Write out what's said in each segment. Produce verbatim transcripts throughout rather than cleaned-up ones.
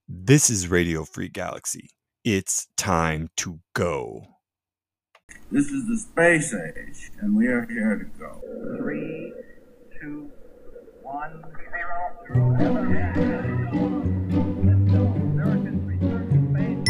This is Radio Free Galaxy. It's time to go. This is the space age, and we are here to go. Three, two, one, zero, zero. American return to space.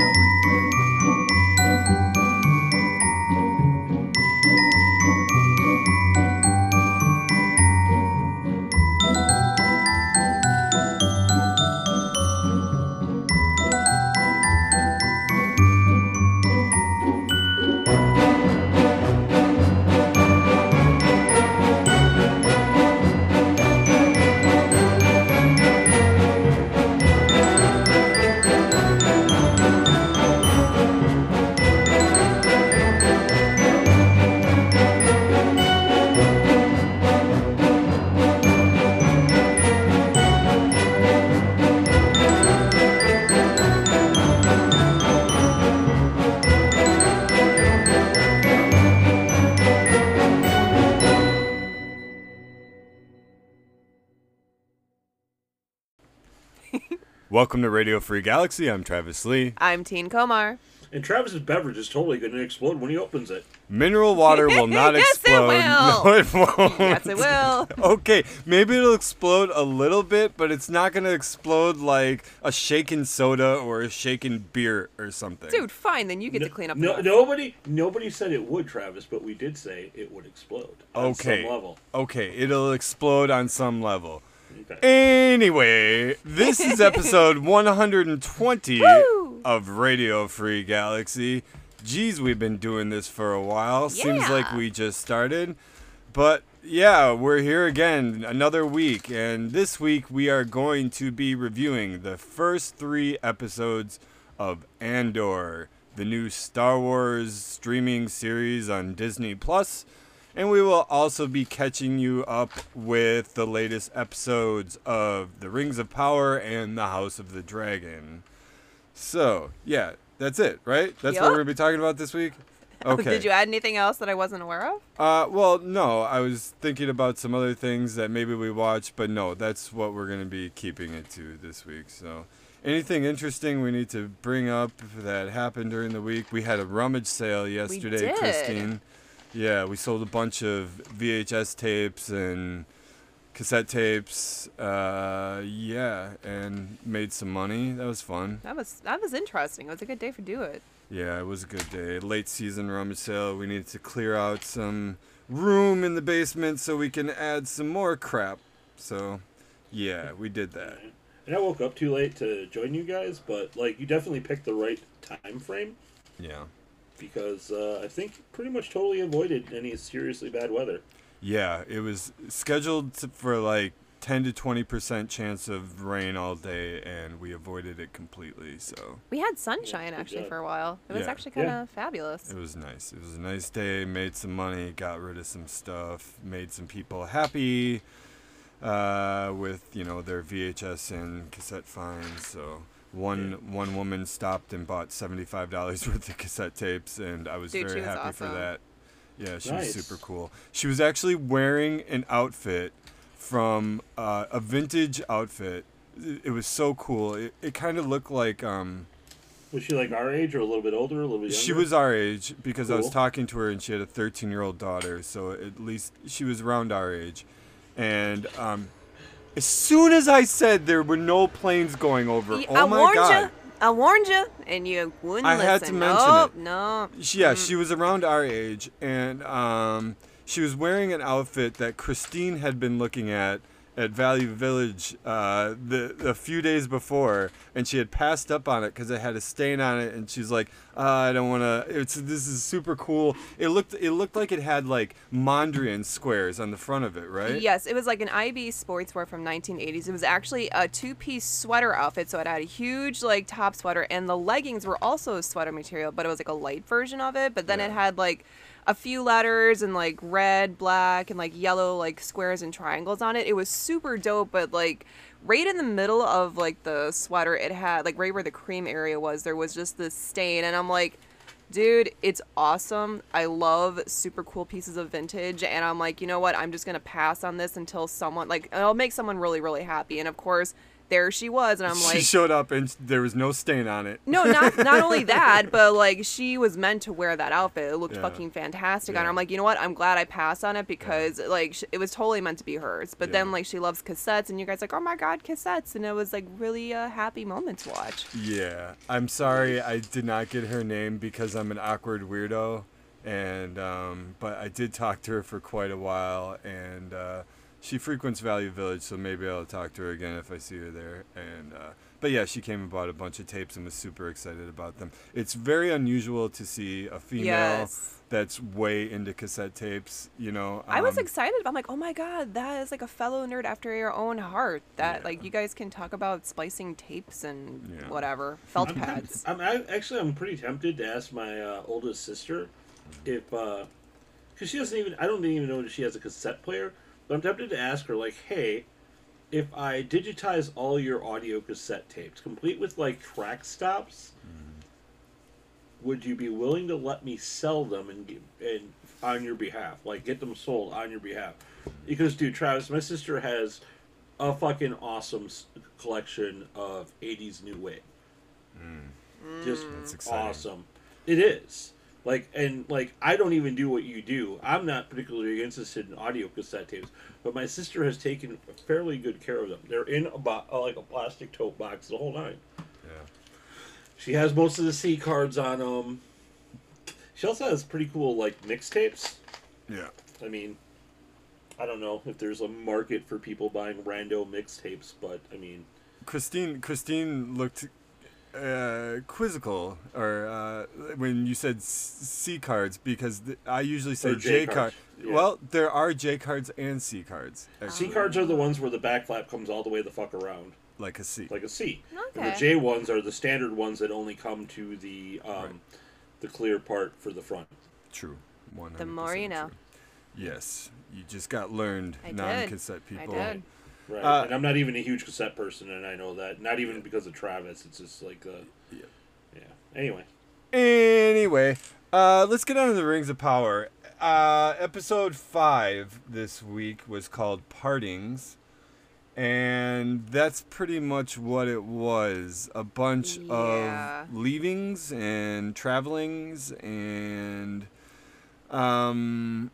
Welcome to Radio Free Galaxy. I'm Travis Lee. I'm Teen Komar. And Travis's beverage is totally going to explode when he opens it. Mineral water will not Yes, it explode. will. No, it won't. Yes, it will. Okay, maybe it'll explode a little bit, but it's not going to explode like a shaken soda or a shaken beer or something. Dude, fine, then you get No, to clean up no, the mess. nobody, nobody said it would, Travis, but we did say it would explode on Okay. some level. Okay, it'll explode on some level. Okay. Anyway, this is episode one hundred twenty Woo! of Radio Free Galaxy. Geez, we've been doing this for a while. Seems Yeah. like we just started. But yeah, we're here again, another week. And this week we are going to be reviewing the first three episodes of Andor, the new Star Wars streaming series on Disney Plus. And we will also be catching you up with the latest episodes of The Rings of Power and The House of the Dragon. So, yeah, that's it, right? That's Yup. what we're going to be talking about this week? Okay. Did you add anything else that I wasn't aware of? Uh, well, no, I was thinking about some other things that maybe we watched, but no, that's what we're going to be keeping it to this week. So, anything interesting we need to bring up that happened during the week? We had a rummage sale yesterday, did. Christine. Yeah, we sold a bunch of V H S tapes and cassette tapes. Uh, yeah, and made some money. That was fun. That was that was interesting. It was a good day for do it. Yeah, it was a good day. Late season rummage sale. We needed to clear out some room in the basement so we can add some more crap. So, yeah, we did that. And I woke up too late to join you guys, but like you definitely picked the right time frame Yeah. because uh, I think pretty much totally avoided any seriously bad weather. Yeah, it was scheduled to, for like ten to twenty percent chance of rain all day, and we avoided it completely. So We had sunshine Yeah, good actually job. for a while. It was Yeah. actually kind of Yeah. fabulous. it was nice. It was a nice day. Made some money, got rid of some stuff, made some people happy uh, with you know their V H S and cassette finds. So one one woman stopped and bought seventy-five dollars worth of cassette tapes, and I was Dude, very she was happy for awesome. that. Yeah, she Nice. was super cool. She was actually wearing an outfit from uh, a vintage outfit. It, it was so cool. It, it kind of looked like um, Was she like our age or a little bit older, a little bit younger? she was our age because I was Cool. talking to her and she had a thirteen-year-old daughter, so at least she was around our age. And um, as soon as I said there were no planes going over, Y- oh I my warned god! you. I warned you, and you wouldn't I listen. had to mention nope, it. No, She- Yeah, she was around our age, and um, she was wearing an outfit that Christine had been looking at at Valley Village uh, the a few days before, and she had passed up on it because it had a stain on it, and she's like, uh, "I don't want to." It's this is super cool. It looked it looked like it had like Mondrian squares on the front of it, right? Yes, it was like an I B sportswear from nineteen eighties. It was actually a two-piece sweater outfit, so it had a huge like top sweater, and the leggings were also a sweater material, but it was like a light version of it. But then Yeah. it had like a few letters and like red, black, and like yellow like squares and triangles on it. It was super dope, but like right in the middle of like the sweater, it had like right where the cream area was, there was just this stain, and I'm like, dude, it's awesome. I love super cool pieces of vintage, and I'm like, you know what? I'm just gonna pass on this until someone like it'll make someone really, really happy. And of course, there she was, and I'm like, she showed up and there was no stain on it. no, not not only that, but like she was meant to wear that outfit. It looked Yeah. fucking fantastic on Yeah. her. I'm like, you know what? I'm glad I passed on it because like sh- it was totally meant to be hers. But then Yeah. like she loves cassettes, and you guys like, oh my god, cassettes, and it was like really a happy moment to watch. Yeah, I'm sorry I did not get her name because I'm an awkward weirdo, and um, but I did talk to her for quite a while, and uh, she frequents Value Village, so maybe I'll talk to her again if I see her there. And uh, but yeah, she came and bought a bunch of tapes and was super excited about them. It's very unusual to see a female Yes. that's way into cassette tapes. You know, I was um, excited. I'm like, oh my god, that is like a fellow nerd after your own heart. That Yeah. like you guys can talk about splicing tapes and Yeah. whatever felt I'm, pads. I'm I, actually I'm pretty tempted to ask my uh, oldest sister if because she doesn't even I don't even know that she has a cassette player, but I'm tempted to ask her like, hey, if I digitize all your audio cassette tapes, complete with like track stops, would you be willing to let me sell them and give, and on your behalf, like get them sold on your behalf? Because dude, Travis, my sister has a fucking awesome s- collection of eighties new wave. Just That's exciting. awesome. It is. Like and like I don't even do what you do. I'm not particularly interested in audio cassette tapes, but my sister has taken fairly good care of them. They're in a bo- uh, like a plastic tote box, the whole nine. Yeah. She has most of the C cards on them. She also has pretty cool like mixtapes. Yeah. I mean, I don't know if there's a market for people buying rando mixtapes, but I mean, Christine Christine looked uh, quizzical, or uh, when you said s- C cards, because th- I usually say Or J J card. cards, yeah. Well, there are J cards and C cards, C actually, cards are the ones where the back flap comes all the way the fuck around, like a C. like a C. And Okay. the J ones are the standard ones that only come to the um, Right. the clear part for the front. True. one hundred percent The more you know. true. Yes, you just got learned, I did. non-cassette I people. did. Right. Uh, and I'm not even a huge cassette person, and I know that. Not even because of Travis. It's just like, uh, Yeah. yeah. Anyway. Anyway, uh, let's get on to the Rings of Power. Uh, episode five this week was called Partings, and that's pretty much what it was. A bunch Yeah. of leavings and travelings and, um,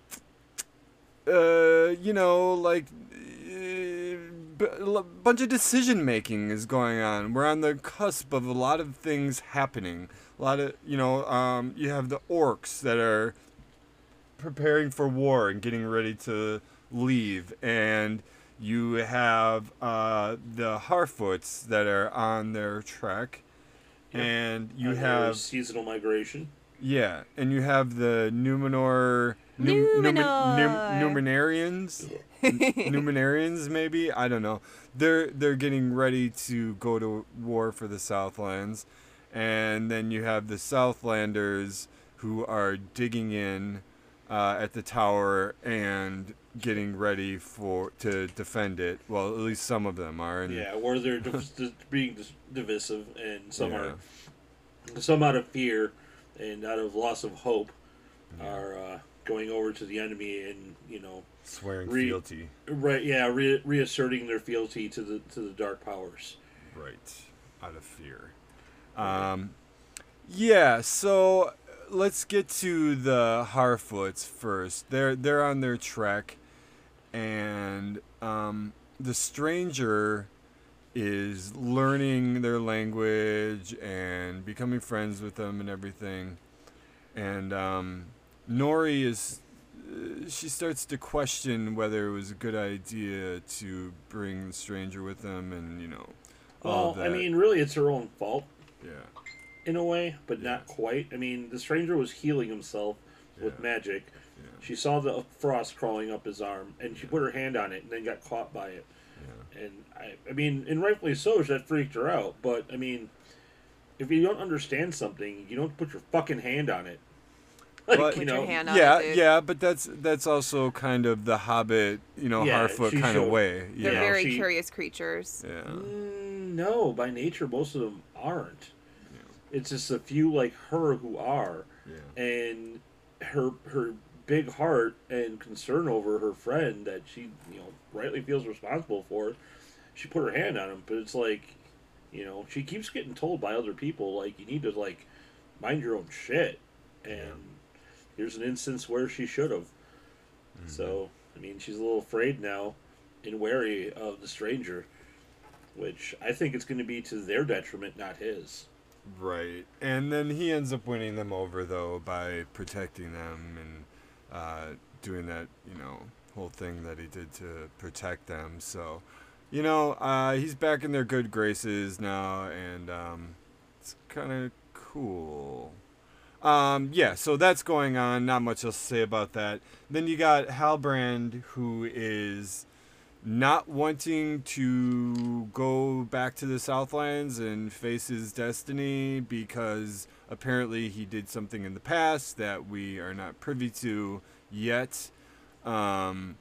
uh, you know, like, uh, b- a bunch of decision making is going on. We're on the cusp of a lot of things happening. A lot of, you know, um, you have the orcs that are preparing for war and getting ready to leave, and you have uh, the Harfoots that are on their trek, Yep. and you And there's have seasonal migration. yeah, and you have the Numenor Num- Numen- Numenor. Num- Numenarians, N- Numenarians maybe, I don't know. They're they're getting ready to go to war for the Southlands, and then you have the Southlanders who are digging in uh, at the tower and getting ready for to defend it. Well, at least some of them are. And Yeah, or they're div- dis- being dis- divisive, and some Yeah. are, some out of fear and out of loss of hope, are uh, going over to the enemy and you know, swearing Re- fealty. right? Yeah, re- reasserting their fealty to the to the dark powers. Right, out of fear. Um, yeah. So let's get to the Harfoots first. They're they're on their trek, and um, the stranger is learning their language and becoming friends with them and everything. And um, Nori is. uh, She starts to question whether it was a good idea to bring the stranger with them, and you know. all Well, I that. mean, really, it's her own fault Yeah. in a way, but Yeah. not quite. I mean, the stranger was healing himself with Yeah. magic. Yeah. She saw the frost crawling up his arm, and she put her hand on it, and then got caught by it. Yeah. And I, I mean, and rightfully so, that freaked her out. But I mean, if you don't understand something, you don't put your fucking hand on it. Like, But- you Put your know, hand on Yeah, it, dude. yeah, but that's that's also kind of the Hobbit, you know, Yeah, Harfoot she kind of showed- way. You They're know? very she- curious creatures. Yeah. Mm, no, by nature, most of them aren't. It's just a few like her who are, Yeah. and her her big heart and concern over her friend that she you know rightly feels responsible for she put her hand on him, but it's like, you know, she keeps getting told by other people, like, you need to, like, mind your own shit. And Yeah. here's an instance where she should have. Mm-hmm. So, I mean, she's a little afraid now and wary of the stranger, which I think it's going to be to their detriment, not his. Right. And then he ends up winning them over, though, by protecting them and uh, doing that, you know, whole thing that he did to protect them. So, you know, uh, he's back in their good graces now, and um, it's kind of cool. Um, yeah, so that's going on. Not much else to say about that. Then you got Halbrand, who is not wanting to go back to the Southlands and face his destiny because apparently he did something in the past that we are not privy to yet. Um,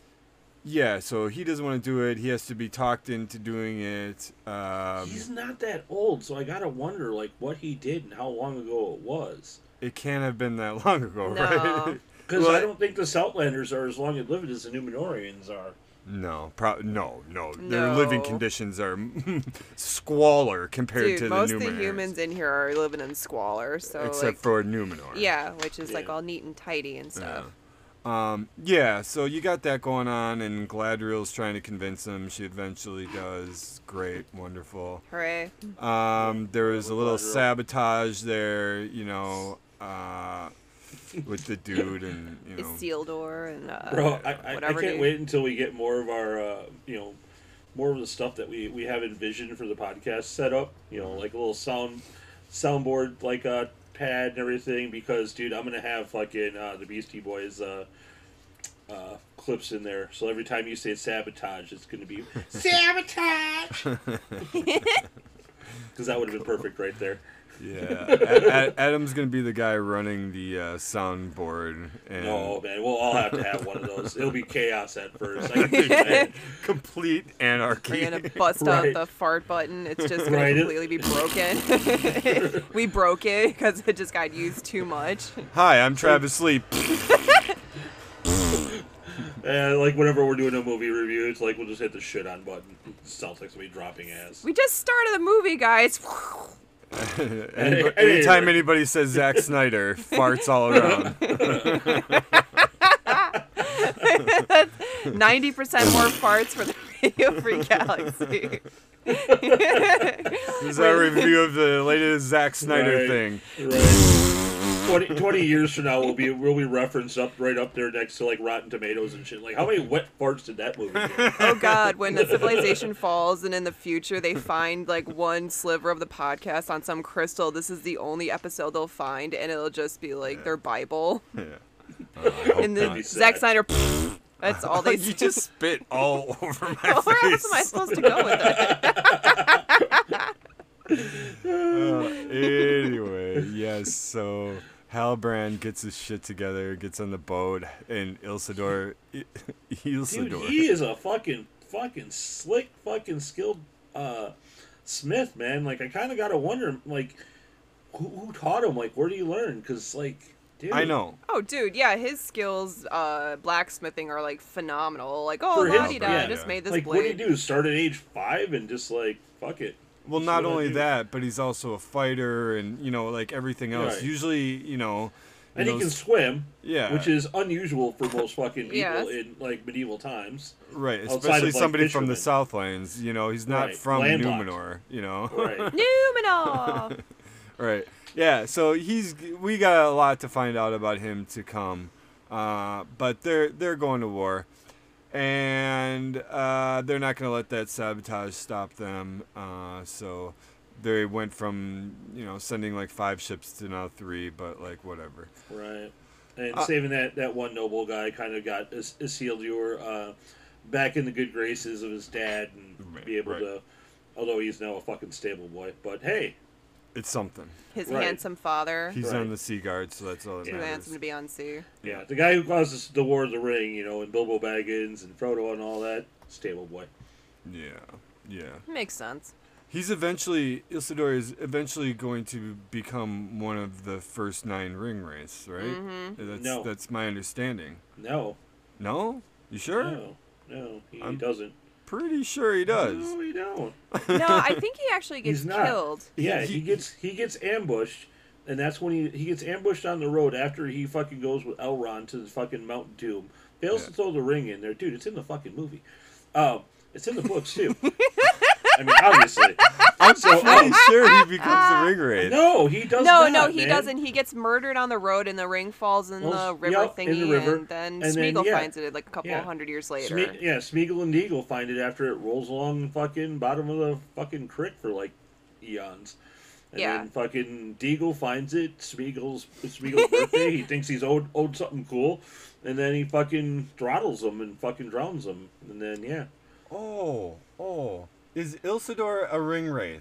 yeah, so he doesn't want to do it. He has to be talked into doing it. Um, He's not that old, so I gotta wonder, like, what he did and how long ago it was. it can't have been that long ago, No. right? Because Well, I don't think the Southlanders are as long lived as the Numenorians are. No, pro- no, no. Their No. living conditions are squalor compared Dude, to most the of the Numenors. humans in here are living in squalor, so except like, for Numenor. yeah, which is like Yeah. all neat and tidy and stuff. Um, yeah, so you got that going on, and Gladriel's trying to convince him. She eventually does. Great, wonderful. Hooray! Um, there was a little Gladriel. sabotage there, you know, uh, with the dude, and you know. Isildur and uh, Bro, I, I, I whatever can't dude. wait until we get more of our, uh, you know, more of the stuff that we, we have envisioned for the podcast set up. You know, like a little sound soundboard, like a pad and everything. Because, dude, I'm gonna have fucking uh, the Beastie Boys uh, uh, clips in there. So every time you say sabotage, it's gonna be sabotage. Because that would have been perfect right there. Yeah, A- A- Adam's gonna be the guy running the uh, soundboard, and No, man, we'll all have to have one of those. It'll be chaos at first. I can feel it. complete anarchy. We're gonna bust Right. out the fart button. It's just gonna Right. completely be broken. We broke it because it just got used too much. Hi, I'm Travis Lee. And like whenever we're doing a movie review, it's like we'll just hit the shit on button. Sounds like somebody dropping ass. We just started the movie, guys. Any- Anytime anybody says Zack Snyder, farts all around. Ninety percent more parts for the Radio Free Galaxy. This is our review of the latest Zack Snyder Right. thing. Right. twenty, twenty years from now, we'll be we'll be referenced up right up there next to like Rotten Tomatoes and shit. Like, how many wet farts did that movie get? Oh God, when the civilization falls and in the future they find like one sliver of the podcast on some crystal, this is the only episode they'll find, and it'll just be like their Bible. Yeah. Uh, I hope And then not. be sad. Zack Snyder, that's all they you just spit all over my Oh, where face. else am I supposed to go with it? Uh, anyway, yes, so Halbrand gets his shit together, gets on the boat, and Ilsador, I- Dude, Ilsador, he is a fucking fucking slick, fucking skilled uh, smith, man. Like, I kind of gotta wonder, like, who, who taught him? Like, where did he learn? Because, like, dude, I know. Oh, dude, yeah, his skills, uh, blacksmithing are like phenomenal. Like, oh, For him, la di da, yeah. I just made this Like, what did blade. he do? Start at age five and just like fuck it. Well, That's not what I only do. that, but he's also a fighter, and you know, like everything else. Right. Usually, you know, in And he those- can swim, yeah, which is unusual for most fucking people Yes. in like medieval times. right, outside especially of, like, somebody from the fishermen. Southlands. You know, he's not Right, from landlocked. Numenor. You know, Right. Numenor! right? Yeah, so he's we got a lot to find out about him to come, uh, but they're they're going to war, and uh, they're not going to let that sabotage stop them. Uh, so they went from you know sending like five ships to now three, but like whatever. Right. And Uh, saving that, that one noble guy kind of got Is- Isildur uh, back in the good graces of his dad and Right, be able right. to, although he's now a fucking stable boy. But hey, It's something. His Right. handsome father. He's Right. on the Sea Guard, so that's all that Too matters. handsome to be on sea. yeah, the guy who caused the War of the Ring, you know, and Bilbo Baggins and Frodo and all that, stable boy. Yeah, yeah. Makes sense. He's eventually Isildur is eventually going to become one of the first nine ring wraiths, right? Mm-hmm. That's No. that's my understanding. No, No, you sure? no, no, he I'm- doesn't. pretty sure he does. No, we don't. No, I think he actually gets He's not. killed. Yeah, He- he gets he gets ambushed, and that's when he he gets ambushed on the road after he fucking goes with Elrond to the fucking Mount Doom. They also Yeah. throw the ring in there, dude. It's in the fucking movie. Um, it's in the books too. I mean, obviously. I'm So, pretty um, sure he becomes the ring wraith. No, he does No, not. no, he man. doesn't. He gets murdered on the road, and the ring falls in Well, the river yep, in thingy, the river. and then And then, Smeagol yeah. finds it like a couple Yeah. hundred years later. Sme- yeah, Smeagol and Deagle find it after it rolls along the fucking bottom of the fucking creek for like eons. And Yeah. then fucking Deagle finds it. Smeagol's it's Smeagol's birthday. He thinks he's owed owed something cool, and then he fucking throttles him and fucking drowns him. And then yeah, Oh, oh. Is Ilsador a ring wraith?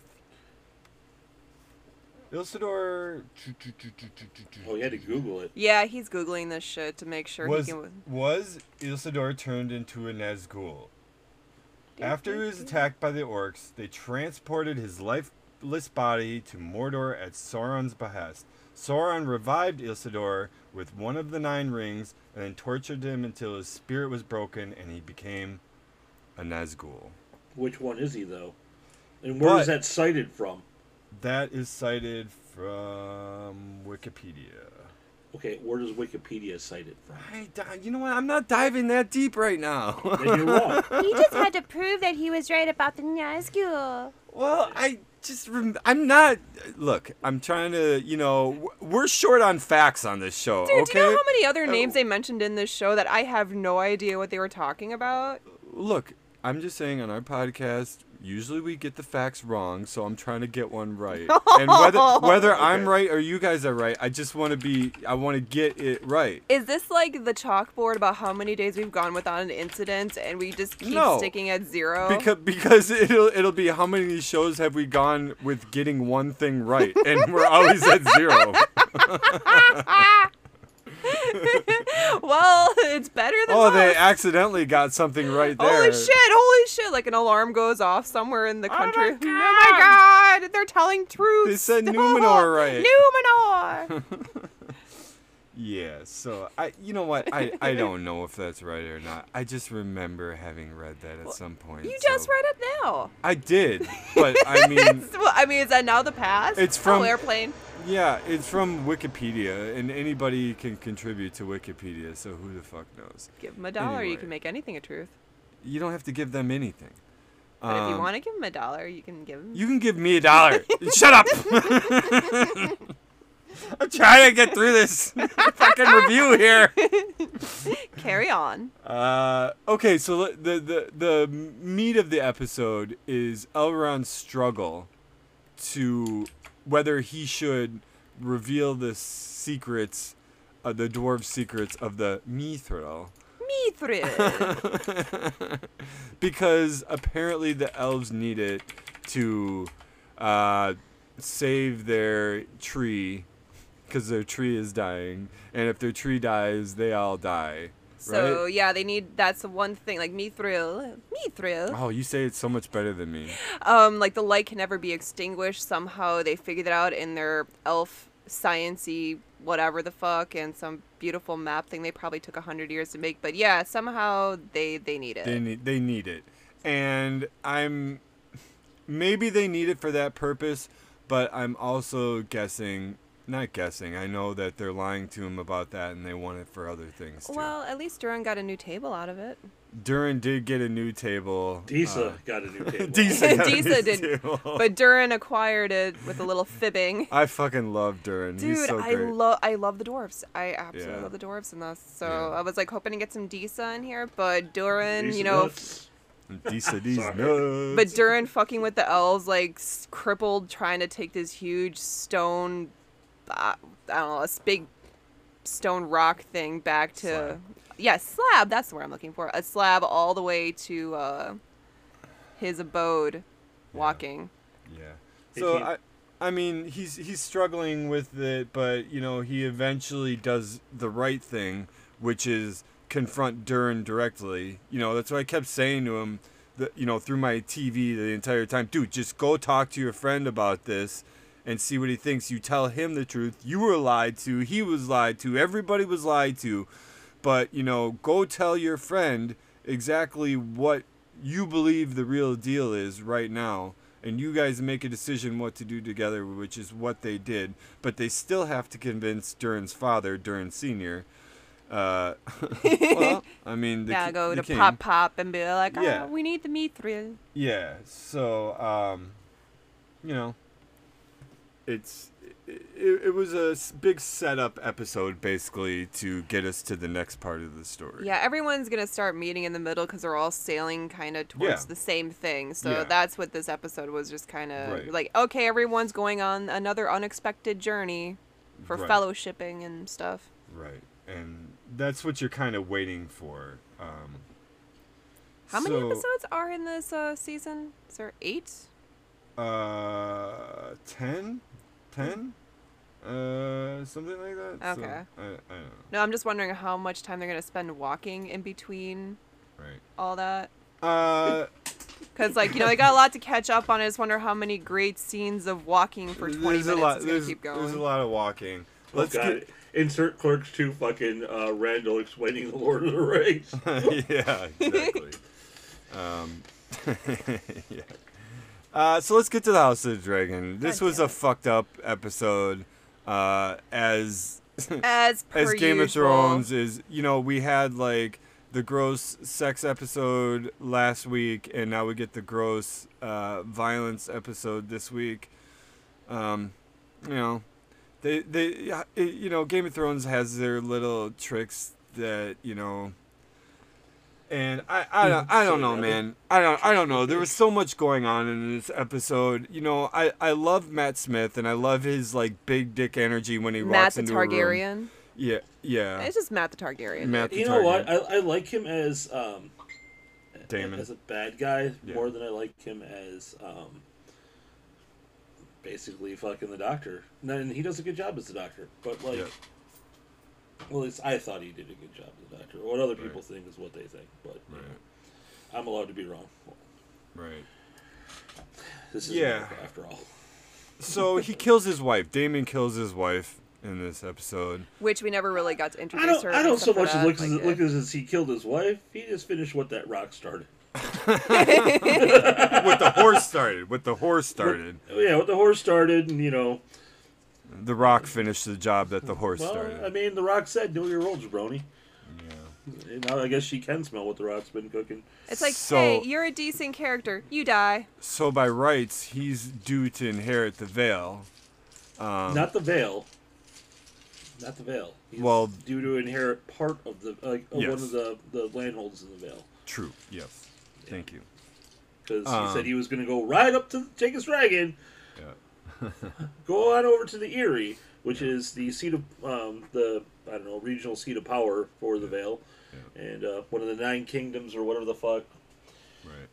Ilsador oh, you had to Google it. Yeah, he's googling this shit to make sure was he can. was Ilsador turned into a Nazgul. After he was attacked by the orcs, they transported his lifeless body to Mordor at Sauron's behest. Sauron revived Ilsador with one of the nine rings and then tortured him until his spirit was broken and he became a Nazgul. Which one is he though? And where But- is that cited from? That is cited from Wikipedia. Okay, where does Wikipedia cite it from? I, di- you know what? I'm not diving that deep right now. Then you're wrong. He just had to prove that he was right about the Nazgul. Well, I just rem- I'm not. Look, I'm trying to. You know, w- we're short on facts on this show. Dude, okay. do you know how many other Uh, names they mentioned in this show that I have no idea what they were talking about? Look, I'm just saying on our podcast, usually we get the facts wrong, so I'm trying to get one right. And whether whether I'm Okay. right or you guys are right, I just want to be. I want to get it right. Is this like the chalkboard about how many days we've gone without an incident and we just keep No. sticking at zero? Because because it'll it'll be how many shows have we gone with getting one thing right, and we're always at zero. Well, it's better than Oh, they most. accidentally got something right there. Holy shit, holy shit, like an alarm goes off somewhere in the my country. God. Oh my god, they're telling truth. They said Numenor right. Numenor! Yeah, so I you know what? I, I don't know if that's right or not. I just remember having read that at some point. You so- just read it now. I did, but I mean, Well, I mean, is that now the past? It's from- Oh, airplane. yeah, it's from Wikipedia, and anybody can contribute to Wikipedia, so who the fuck knows? Give them a dollar, you Anyway. can make anything a truth. You don't have to give them anything. But if you Um, want to give them a dollar, you can give them. You can give me a dollar. Shut up! I'm trying to get through this fucking review here. Carry on. Uh, okay, so le- the, the the meat of the episode is Elrond's struggle to whether he should reveal the secrets, uh, the dwarf secrets of the Mithril. Mithril. Because apparently the elves need it to uh, save their tree, because their tree is dying, and if their tree dies, they all die. So Right? yeah, they need. That's the one thing. Like Mithril, Mithril. Oh, you say it so much better than me. Um, like the light can never be extinguished. Somehow they figured it out in their elf sciency whatever the fuck, and some beautiful map thing they probably took a hundred years to make. But yeah, somehow they they need it. They need they need it, and I'm maybe they need it for that purpose, but I'm also guessing. Not guessing. I know that they're lying to him about that, and they want it for other things too. Well, at least Duran got a new table out of it. Durin did get a new table. Disa uh, got a new table. Disa, got a Disa new did, table. but Duran acquired it with a little fibbing. I fucking love Durin. Dude, He's so I great. love I love the dwarves. I absolutely Yeah. love the dwarves in this. So Yeah. I was like hoping to get some Disa in here, but Duran, Disa you know, nuts. Disa these Sorry. nuts. but Duran fucking with the elves, like s- crippled, trying to take this huge stone, uh, I don't know, this big stone rock thing back to, Slab. yeah, slab. That's the word I'm looking for. A slab all the way to uh, his abode, walking. Yeah. If So he- I, I mean, he's he's struggling with it, but you know, he eventually does the right thing, which is confront Durin directly. You know, that's what I kept saying to him, that you know, through my T V the entire time. Dude, just go talk to your friend about this and see what he thinks. You tell him the truth. You were lied to. He was lied to. Everybody was lied to. But you know, go tell your friend exactly what you believe the real deal is right now, and you guys make a decision what to do together, which is what they did. But they still have to convince Durin's father, Durin Senior. Uh, well, I mean, the, yeah, ki- go the to king. Pop Pop and be like, oh, Yeah. we need the Mithril. Yeah, so, um, you know, it's it, it was a s- big setup episode, basically, to get us to the next part of the story. Yeah, everyone's going to start meeting in the middle because they're all sailing kind of towards Yeah. the same thing. So Yeah. that's what this episode was, just kind of Right. like, okay, everyone's going on another unexpected journey for Right. fellowshipping and stuff. Right, and that's what you're kind of waiting for. Um, How many so, episodes are in this uh, season? Is there eight? Uh, ten? Ten? Uh, something like that? So, Okay. I, I don't know. No, I'm just wondering how much time they're going to spend walking in between Right. all that. Uh, Because, like, you know, they got a lot to catch up on. I just wonder how many great scenes of walking for twenty there's minutes a lot, is going there's, to keep going. there's a lot of walking. Oh, Let's God. get... Insert Clerks two fucking uh, Randall explaining the Lord of the Rings. Yeah, exactly. um, yeah. Uh, so let's get to the House of the Dragon. This God was damn a it. fucked up episode. Uh, as As per as Game of usual. Thrones is, you know, we had like the gross sex episode last week, and now we get the gross uh, violence episode this week. Um, you know, they they yeah, it, you know, Game of Thrones has their little tricks that, you know. And I, I don't I don't know, man. I don't I don't know. There was so much going on in this episode. You know, I, I love Matt Smith, and I love his like big dick energy when he Matt walks the into a room. Targaryen. Yeah, yeah. It's just Matt the Targaryen. Matt the You know what? Targaryen. I, I like him as um, Damon. as a bad guy Yeah. more than I like him as um, basically fucking the Doctor. And he does a good job as the Doctor, but like, Yep. well, at least I thought he did a good job as the Doctor. What other people Right. think is what they think, but you Right. know, I'm allowed to be wrong. Right. This is Yeah. America after all. So he kills his wife. Damon kills his wife in this episode. Which we never really got to I introduce don't. her. I don't except so for much that, look, as, like, look uh, as as he killed his wife. He just finished what that rock started. What the horse started. What the horse started. Yeah, what the horse started, and you know. The Rock finished the job that the horse Well, started. I mean, the Rock said, "Know your role, jabroni." Yeah. And now I guess she can smell what the Rock's been cooking. It's like, So- hey, you're a decent character. You die. So by rights, he's due to inherit the veil. Um, Not the veil. Not the veil. He's Well- due to inherit part of the like of Yes. one of the the landholds in the veil, True. Yes. Thank you. because Um, he said he was going to go right up to take his dragon, Yeah. go on over to the Eyrie, which is the seat of um, the I don't know regional seat of power for the Vale, Yeah. and uh, one of the nine kingdoms or whatever the fuck. Right.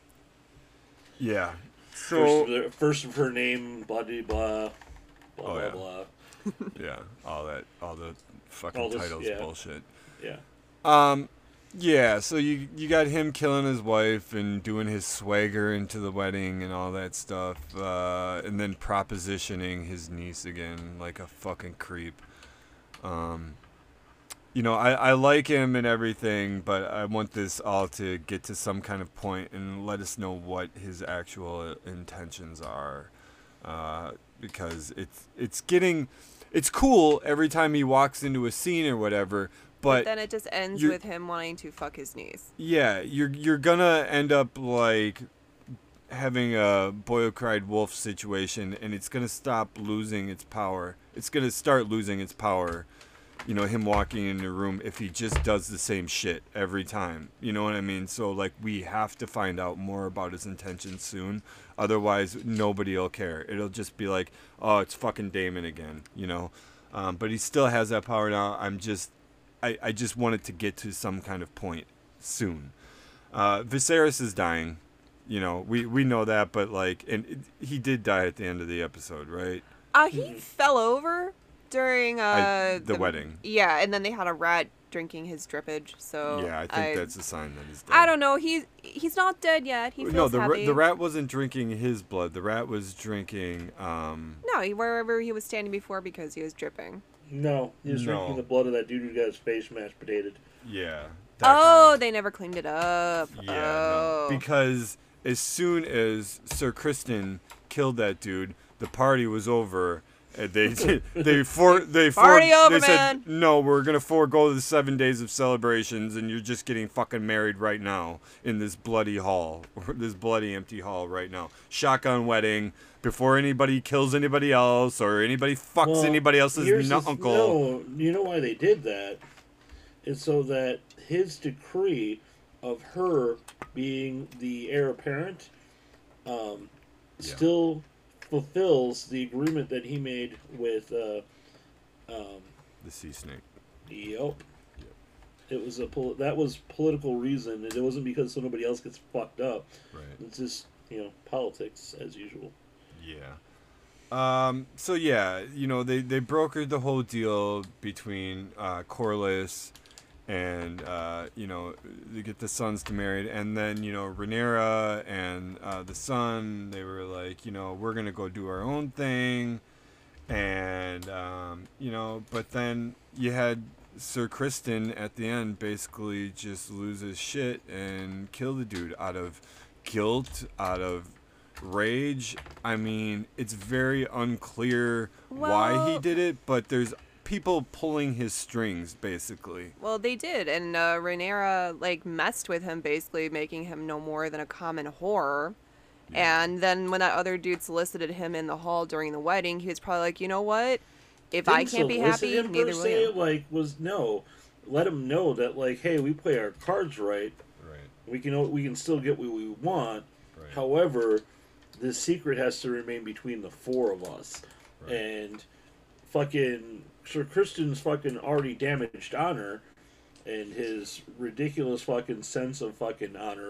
Yeah. First, So. of the- first of her name, blah blah blah, blah Oh, blah yeah. blah. Yeah. All that. All the fucking All this- titles yeah. bullshit. Yeah, Um. Yeah. So you you got him killing his wife and doing his swagger into the wedding and all that stuff, uh, and then propositioning his niece again like a fucking creep. Um. You know, I, I like him and everything, but I want this all to get to some kind of point and let us know what his actual intentions are, uh, because it's it's getting, it's cool every time he walks into a scene or whatever, But but then it just ends you're- with him wanting to fuck his niece. yeah, you're you're gonna end up like having a boy who cried wolf situation, and it's gonna stop losing its power. It's gonna start losing its power. You know, him walking in the room if he just does the same shit every time. You know what I mean? So, like, we have to find out more about his intentions soon. Otherwise, nobody will care. It'll just be like, oh, it's fucking Damon again, you know? Um, but he still has that power now. I'm just, I, I just want it to get to some kind of point soon. Uh, Viserys is dying. You know, we, we know that, but, like, and it, he did die at the end of the episode, right? Uh, he fell over during uh I- the wedding. Yeah, and then they had a rat drinking his drippage. So Yeah, I think that's a sign that he's dead. I don't know. He's he's not dead yet. He feels no, the ra- happy. the rat wasn't drinking his blood. The rat was drinking. Um, No, he, wherever he was standing before because he was dripping. no, he was No. drinking the blood of that dude who got his face mashed potatoed. yeah, That Oh, guy. they never cleaned it up. Yeah, oh. no. Because as soon as Sir Kristen killed that dude, the party was over. And they they for they for, Party over, they man. said no, we're gonna forego the seven days of celebrations, and you're just getting fucking married right now in this bloody hall, this bloody empty hall right now. Shotgun wedding before anybody kills anybody else or anybody fucks Well, anybody else's here's nu- the- uncle. No, you know why they did that? It's so that his decree of her being the heir apparent um, Yeah. still fulfills the agreement that he made with uh, um, The sea snake. Yep. It was a pol- that was political reason, and it wasn't because somebody else gets fucked up. Right. It's just, you know, politics as usual. Yeah. Um, so yeah, you know, they, they brokered the whole deal between uh, Corlys and, uh, you know, they get the sons to marry. And then, you know, Rhaenyra and uh, the son, they were like, you know, we're going to go do our own thing. And, um, you know, but then you had Sir Kristen at the end basically just lose his shit and kill the dude out of guilt, out of rage. I mean, it's very unclear why he Well- did it, but there's people pulling his strings, basically. Well, they did, and uh, Rhaenyra like messed with him, basically making him no more than a common whore. And then when that other dude solicited him in the hall during the wedding, he was probably like, you know what? If I Didn't can't be solicit happy, him per neither will se, you. Like, was no, let him know that like, hey, we play our cards right. Right. We can we can still get what we want. Right. However, this secret has to remain between the four of us. Right. And fucking Sir Kristen's fucking already damaged honor, and his ridiculous fucking sense of fucking honor,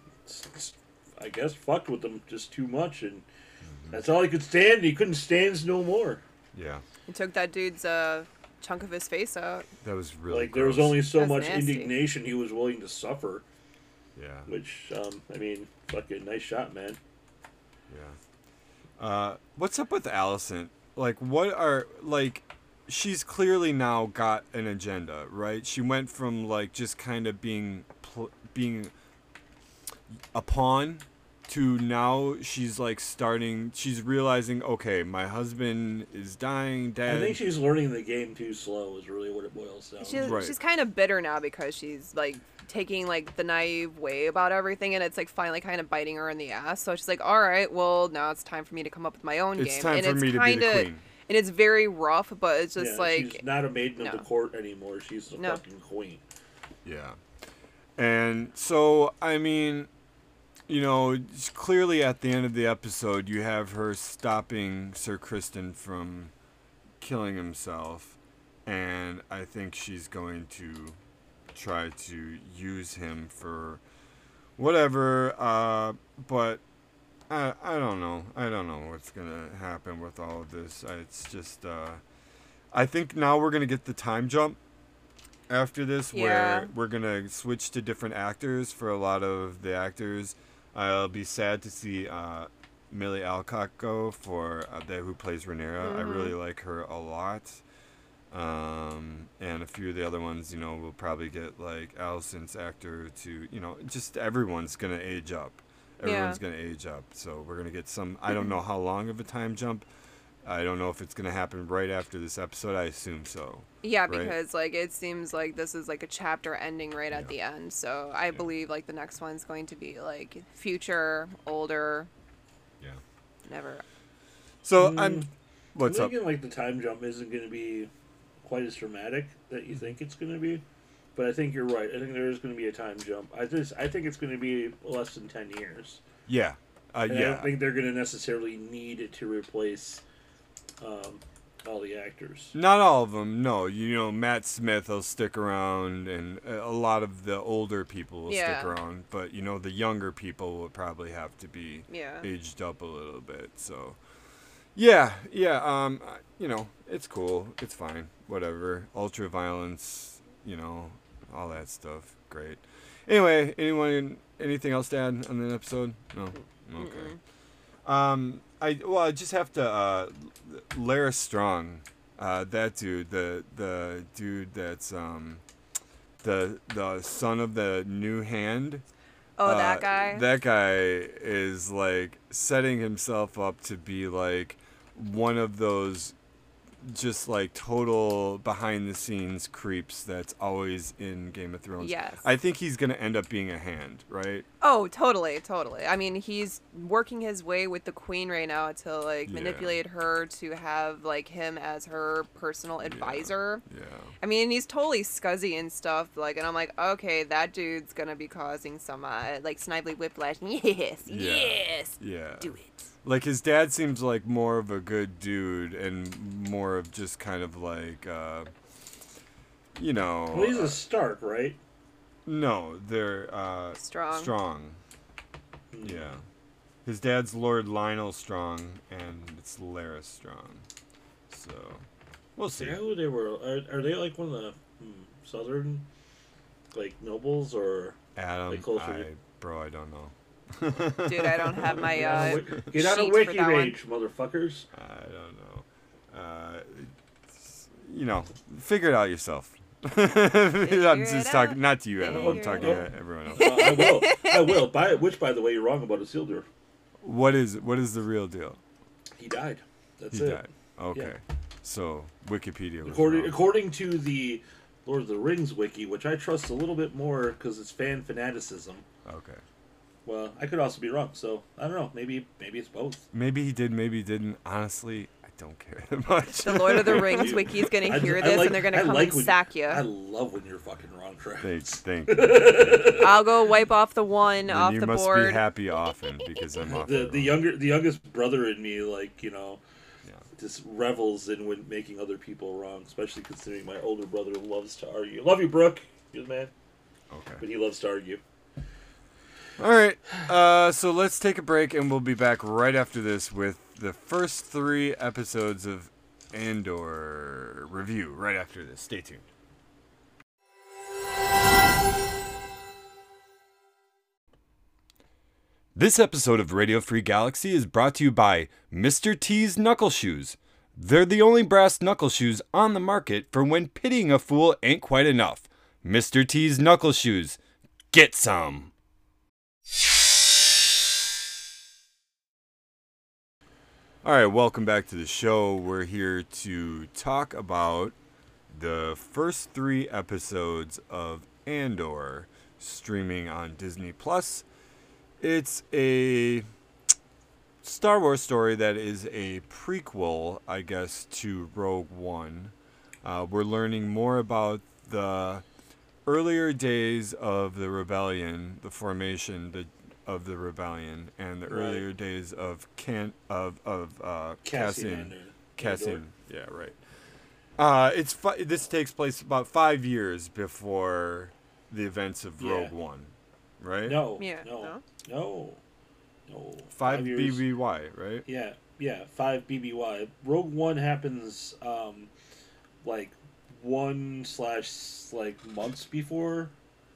I guess, fucked with him just too much, and Mm-hmm. that's all he could stand. He couldn't stand no more. Yeah, He took that dude's uh, chunk of his face out. that was really Like there was gross. only so That's much nasty. indignation he was willing to suffer. Yeah, Which, um, I mean, fucking nice shot, man. yeah. Uh, what's up with Alicent? Like, what are, like, she's clearly now got an agenda, right? She went from, like, just kind of being, pl- being a pawn to now she's, like, starting, she's realizing, okay, my husband is dying, dead. I think she's learning the game too slow. Is really what it boils down. She, to. Right. She's kind of bitter now because she's like taking like the naive way about everything, and it's like finally kind of biting her in the ass. So she's like, all right, well now it's time for me to come up with my own It's game. time and for it's me to be the kinda, queen. And it's very rough, but it's just Yeah, like she's not a maiden of no. the court anymore. She's the No. fucking queen. Yeah. And so, I mean, you know, it's clearly at the end of the episode, you have her stopping Sir Kristen from killing himself. And I think she's going to try to use him for whatever. Uh, but I, I don't know. I don't know what's going to happen with all of this. It's just, uh, I think now we're going to get the time jump after this Yeah. where we're going to switch to different actors for a lot of the actors. I'll be sad to see uh, Millie Alcock go for uh, the, who plays Rhaenyra. I really like her a lot. Um, and a few of the other ones, you know, we'll probably get like Alicent's actor to, you know, just everyone's going to age up. Everyone's Yeah. going to age up. So we're going to get some, I don't know how long of a time jump. I don't know if it's going to happen right after this episode. I assume so. yeah, right? because like it seems like this is like a chapter ending right at the end. So I believe like the next one's going to be like future, older, Yeah. never. So Mm. I'm, what's I'm up? thinking like the time jump isn't going to be quite as dramatic that you think it's going to be, but I think you're right. I think there is going to be a time jump. I just I think it's going to be less than ten years. Yeah. Uh, And I yeah. don't think they're going to necessarily need it to replace um, all the actors. Not all of them, no. You know, Matt Smith will stick around, and a a lot of the older people will Yeah. stick around. But, you know, the younger people will probably have to be Yeah. aged up a little bit. So, yeah, yeah, um, I- you know, it's cool. It's fine. Whatever. Ultra violence, you know, all that stuff. Great. Anyway, anyone, anything else to add on the episode? No? Okay. Um, I well, I just have to. Uh, Lara Strong, uh, that dude, the the dude that's um, the the son of the new hand. Oh, uh, that guy. That guy is like setting himself up to be like one of those just like total behind the scenes creeps that's always in Game of Thrones. Yes. I think he's gonna end up being a hand, right? Oh, totally, totally. I mean, he's working his way with the queen right now to like Yeah. manipulate her to have like him as her personal advisor. Yeah. I mean, he's totally scuzzy and stuff. Like, and I'm like, okay, that dude's gonna be causing some uh, like Snively whiplash. Yes, Yeah. yes, Yeah. do it. Like his dad seems like more of a good dude and more of just kind of like, uh, you know. Well, he's uh, a Stark, right? no, they're uh, Strong. Strong. Yeah. His dad's Lord Lionel Strong, and it's Laris Strong. So, we'll see. Yeah, who they were? Are, are they like one of the hmm, southern, like nobles or? Adam, Like closer I, to- bro, I don't know. Dude, I don't have my Get on uh, a wiki- Get on a sheet for wiki that one. page, motherfuckers. I don't know. Uh, it's- you know, figure it out yourself. I'm it just out. talking, not to you, Adam. I'm Figure talking it to everyone else. Uh, I will. I will. By which, by the way, you're wrong about Isildur. What is what is the real deal? He died. That's He it. died. Okay, so Wikipedia was According, wrong. according to the Lord of the Rings wiki, which I trust a little bit more because it's fan fanaticism. Okay, Well, I could also be wrong, so I don't know. Maybe, maybe it's both. maybe he did, maybe he didn't. Honestly, I don't care that much. The Lord of the Rings wiki's gonna I- hear I this like- and they're gonna I come like and when- sack you. I love when you're fucking wrong, Travis. Thanks, thank you. I'll go wipe off the one Then off you the must board. be happy often because I'm off. The the younger the youngest brother in me, like you know, Yeah. just revels in when making other people wrong. Especially considering my older brother loves to argue. Love you, Brooke. You're the man, but Okay. he loves to argue. All right. Uh, so let's take a break, and we'll be back right after this with the first three episodes of Andor review. Right after this. Stay tuned. This episode of Radio Free Galaxy is brought to you by Mister T's Knuckle Shoes. They're the only brass knuckle shoes on the market for when pitying a fool ain't quite enough. Mister T's Knuckle Shoes. Get some. All right, welcome back to the show. We're here to talk about the first three episodes of Andor streaming on Disney Plus. It's a Star Wars story that is a prequel, I guess, to Rogue One. Uh, we're learning more about the earlier days of the rebellion, the formation the, of the rebellion, and the Right. earlier days of can of of uh, Cassian Cassian. Andor. Cassian, yeah, right. Uh, it's fi- this takes place about five years before the events of Yeah. Rogue One, right? No, Yeah, no, no? no, no. Five years. B B Y, right? Yeah, yeah, five B B Y. Rogue One happens um, like one slash like months before.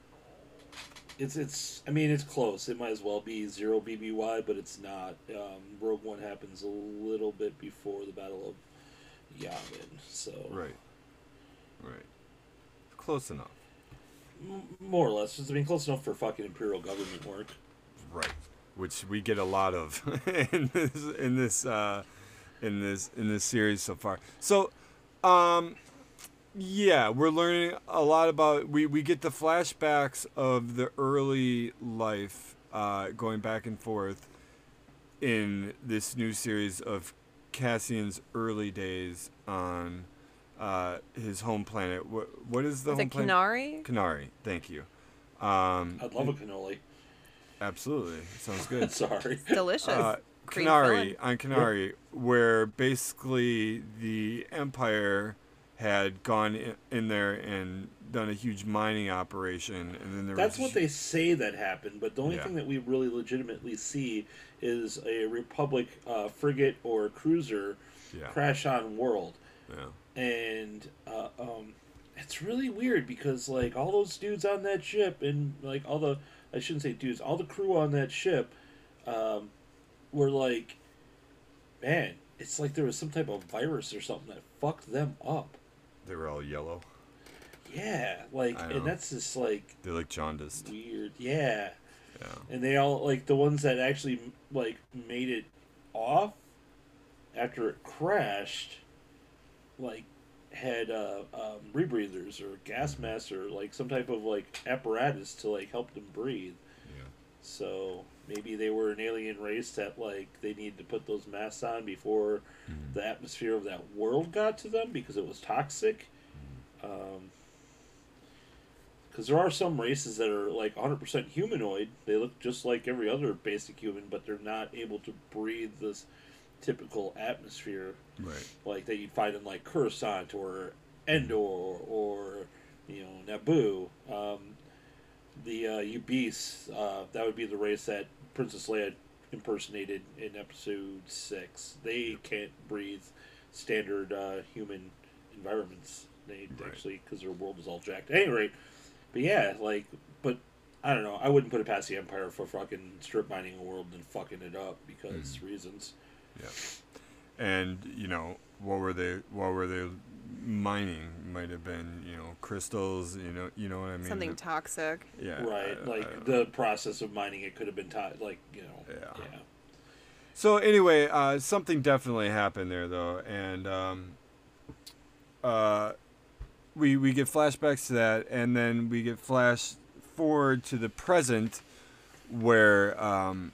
It's it's. I mean, it's close. It might as well be zero B B Y, but it's not. Um, Rogue One happens a little bit before the Battle of Yavin, so Right. Right. Close enough. M- more or less. I mean, close enough for fucking Imperial government work. Right. Which we get a lot of in this in this uh, in this in this series so far. So, um, yeah, we're learning a lot about. We we get the flashbacks of the early life, uh, going back and forth in this new series of Cassian's early days on uh, his home planet. What what is the Is home it planet? Kenari? Kenari. Thank you. Um, I'd love a cannoli. Absolutely, sounds good. Sorry. Delicious. Uh, Green Kenari, filling. on Kenari, where basically the Empire had gone in, in there and done a huge mining operation, and then there That's was what they say that happened, but the only Yeah. thing that we really legitimately see is a Republic uh, frigate or cruiser yeah, crash on world. yeah, And uh, um, it's really weird because, like, all those dudes on that ship and, like, all the, I shouldn't say dudes, all the crew on that ship um, were like, man, it's like there was some type of virus or something that fucked them up. they were all yellow. Yeah, like, I know. and that's just like They look jaundiced. weird. Yeah, Yeah. and they all like the ones that actually like made it off after it crashed, like had uh, um, rebreathers or gas masks or like some type of like apparatus to like help them breathe. Yeah. So maybe they were an alien race that like they needed to put those masks on before Mhm. the atmosphere of that world got to them because it was toxic. Um, because there are some races that are like one hundred percent humanoid. They look just like every other basic human, but they're not able to breathe this typical atmosphere Right. like that you'd find in like Coruscant or Endor or you know Naboo. Um, the uh, Ubis, uh, that would be the race that Princess Leia impersonated in Episode Six. They can't breathe standard uh, human environments. They Right. actually because their world is all jacked. At any rate, but yeah, like, but I don't know. I wouldn't put it past the Empire for fucking strip mining a world and fucking it up because reasons. Yeah. And you know what were they? What were they mining? Might have been you know crystals. You know you know what I mean. Something The- toxic. yeah. Right, I- I like don't know. the process of mining it could have been taught, like you know, Yeah. yeah. So anyway, uh, something definitely happened there though, and um, uh, we we get flashbacks to that, and then we get flash forward to the present, where um,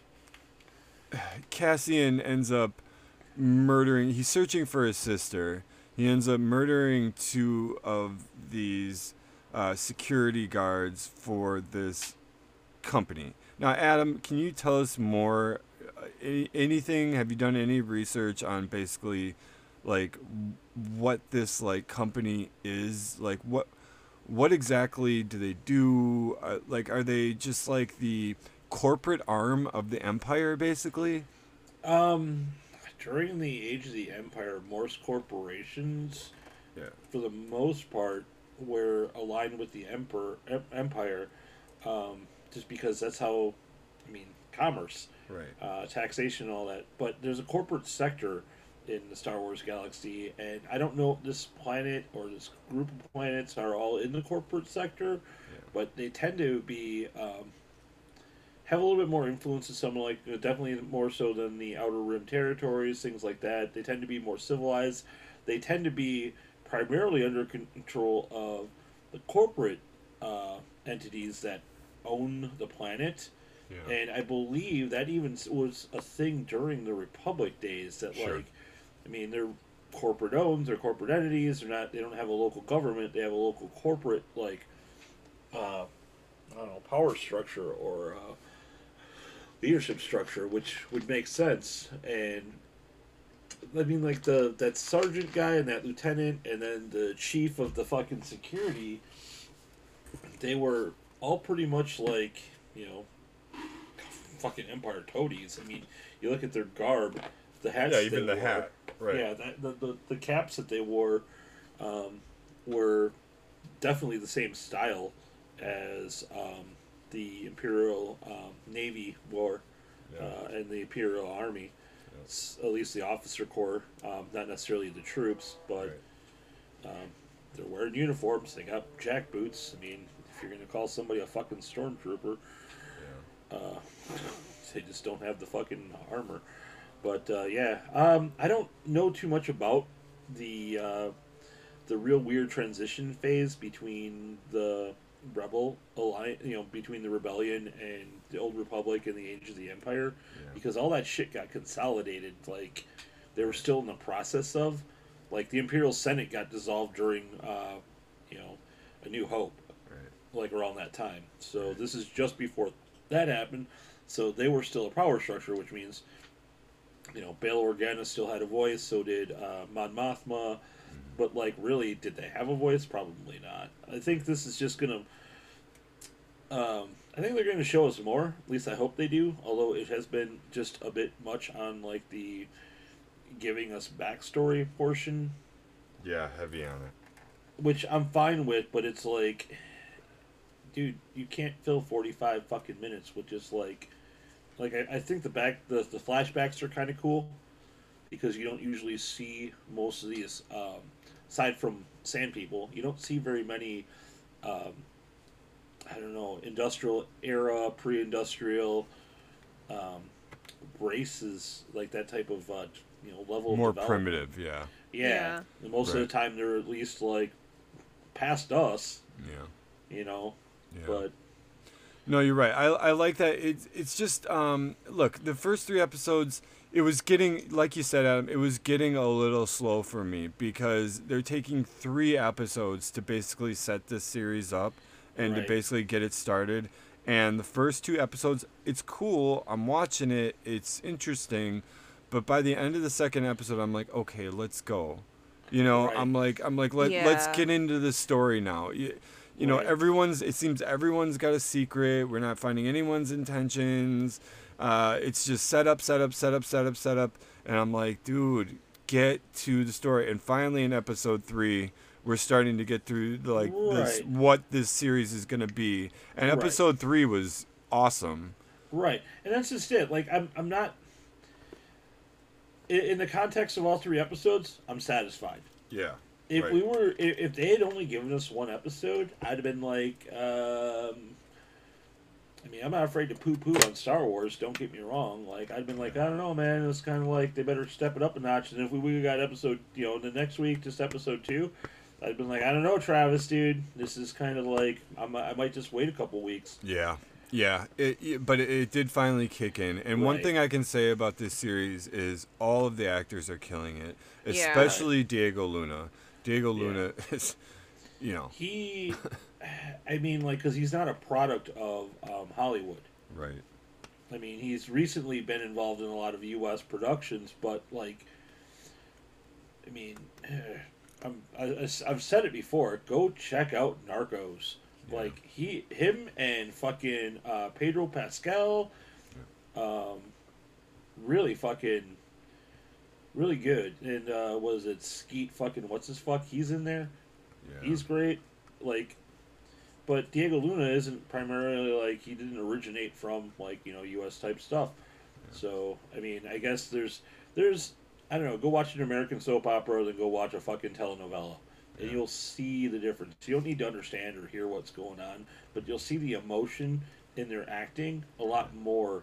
Cassian ends up murdering. He's searching for his sister. He ends up murdering two of these uh, security guards for this company. Now, Adam, can you tell us more? Uh, any, anything? Have you done any research on basically, like, what this like company is? Like, what, what exactly do they do? Uh, like, are they just like the corporate arm of the Empire, basically? Um, during the age of the Empire, most corporations, Yeah. for the most part, were aligned with the emperor em- Empire, um, just because that's how, I mean, commerce, Right. uh, taxation, and all that. But there's a corporate sector in the Star Wars galaxy, and I don't know if this planet or this group of planets are all in the corporate sector, but they tend to be um, have a little bit more influence in some like uh, definitely more so than the Outer Rim territories, things like that. They tend to be more civilized. They tend to be primarily under control of the corporate uh, entities that own the planet. Yeah. And I believe that even s- was a thing during the Republic days. That Sure. like, I mean, they're corporate owned. They're corporate entities. They're not. They don't have a local government. They have a local corporate like, uh, I don't know, power structure or uh, leadership structure, which would make sense. And I mean, like the that sergeant guy and that lieutenant, and then the chief of the fucking security. They were all pretty much like, you know, fucking Empire toadies. I mean, you look at their garb, the hats. Yeah, they even the wore, hat. Right. Yeah, that, the, the the caps that they wore um, were definitely the same style as um, the Imperial um, Navy wore Yeah. uh, and the Imperial Army. S- At least the officer corps, um, not necessarily the troops, but Right. um, they're wearing uniforms. They got jack boots. I mean, if you're gonna call somebody a fucking stormtrooper, uh, they just don't have the fucking armor. But uh, yeah, um, I don't know too much about the uh, the real weird transition phase between the rebel alliance, you know, between the rebellion and the old republic and the age of the empire, Yeah. because all that shit got consolidated. Like they were still in the process of, like the Imperial Senate got dissolved during, uh, you know, A New Hope, Right. like around that time. So this is just before that happened. So they were still a power structure, which means, you know, Bail Organa still had a voice. So did uh, Mon Mothma. But like, really, did they have a voice? Probably not. I think this is just gonna. Um, I think they're going to show us more. At least I hope they do. Although it has been just a bit much on like the giving us backstory portion, Yeah, heavy on it. which I'm fine with. But it's like, dude, you can't fill forty-five fucking minutes with just like, like I, I think the back the the flashbacks are kind of cool because you don't usually see most of these um, aside from Sand People, you don't see very many. Um, I don't know, industrial era, pre-industrial um, races, like that type of uh, you know level. More of development. primitive, yeah. Yeah. Yeah. And most Right. of the time they're at least like past us, Yeah. you know. Yeah. But No, you're right. I, I like that. It's it's just um look, the first three episodes, it was getting, like you said, Adam, it was getting a little slow for me because they're taking three episodes to basically set this series up and Right. to basically get it started. And the first two episodes, it's cool. I'm watching it. It's interesting, but by the end of the second episode, I'm like, okay, let's go. You know, Right. I'm like, I'm like, let let's Yeah. get into the story now. You, you know, Right. everyone's. It seems everyone's got a secret. We're not finding anyone's intentions. Uh, it's just set up, set up, set up, set up, set up. And I'm like, dude, get to the story. And finally, in episode three, we're starting to get through the, like this, Right. what this series is gonna be. And Right. episode three was awesome. right, and that's just it. Like I'm, I'm not. In, in the context of all three episodes, I'm satisfied. Yeah. If Right. we were, if, if they had only given us one episode, I'd have been like, um, I mean, I'm not afraid to poo-poo on Star Wars. Don't get me wrong. Like, I'd been like, I don't know, man. It's kind of like they better step it up a notch. And if we, we got episode, you know, the next week, just episode two, I'd been like, I don't know, Travis, dude. This is kind of like I'm, I might just wait a couple weeks. Yeah, yeah, it, it- but it, it did finally kick in. And one Right. thing I can say about this series is all of the actors are killing it, Yeah. especially Diego Luna. Diego Yeah. Luna is, you know, He, I mean, like, because he's not a product of um, Hollywood. right. I mean, he's recently been involved in a lot of U S productions, but like, I mean, I'm, I, I've said it before. Go check out Narcos. Yeah. Like he, him, and fucking uh, Pedro Pascal, um, really fucking, really good. And uh, was it Skeet fucking what's his fuck? He's in there. Yeah. He's great. Like, but Diego Luna isn't primarily like he didn't originate from like you know U S type stuff. So I mean, I guess there's there's I don't know. Go watch an American soap opera, then go watch a fucking telenovela, and Yeah. you'll see the difference. You don't need to understand or hear what's going on, but you'll see the emotion in their acting a lot more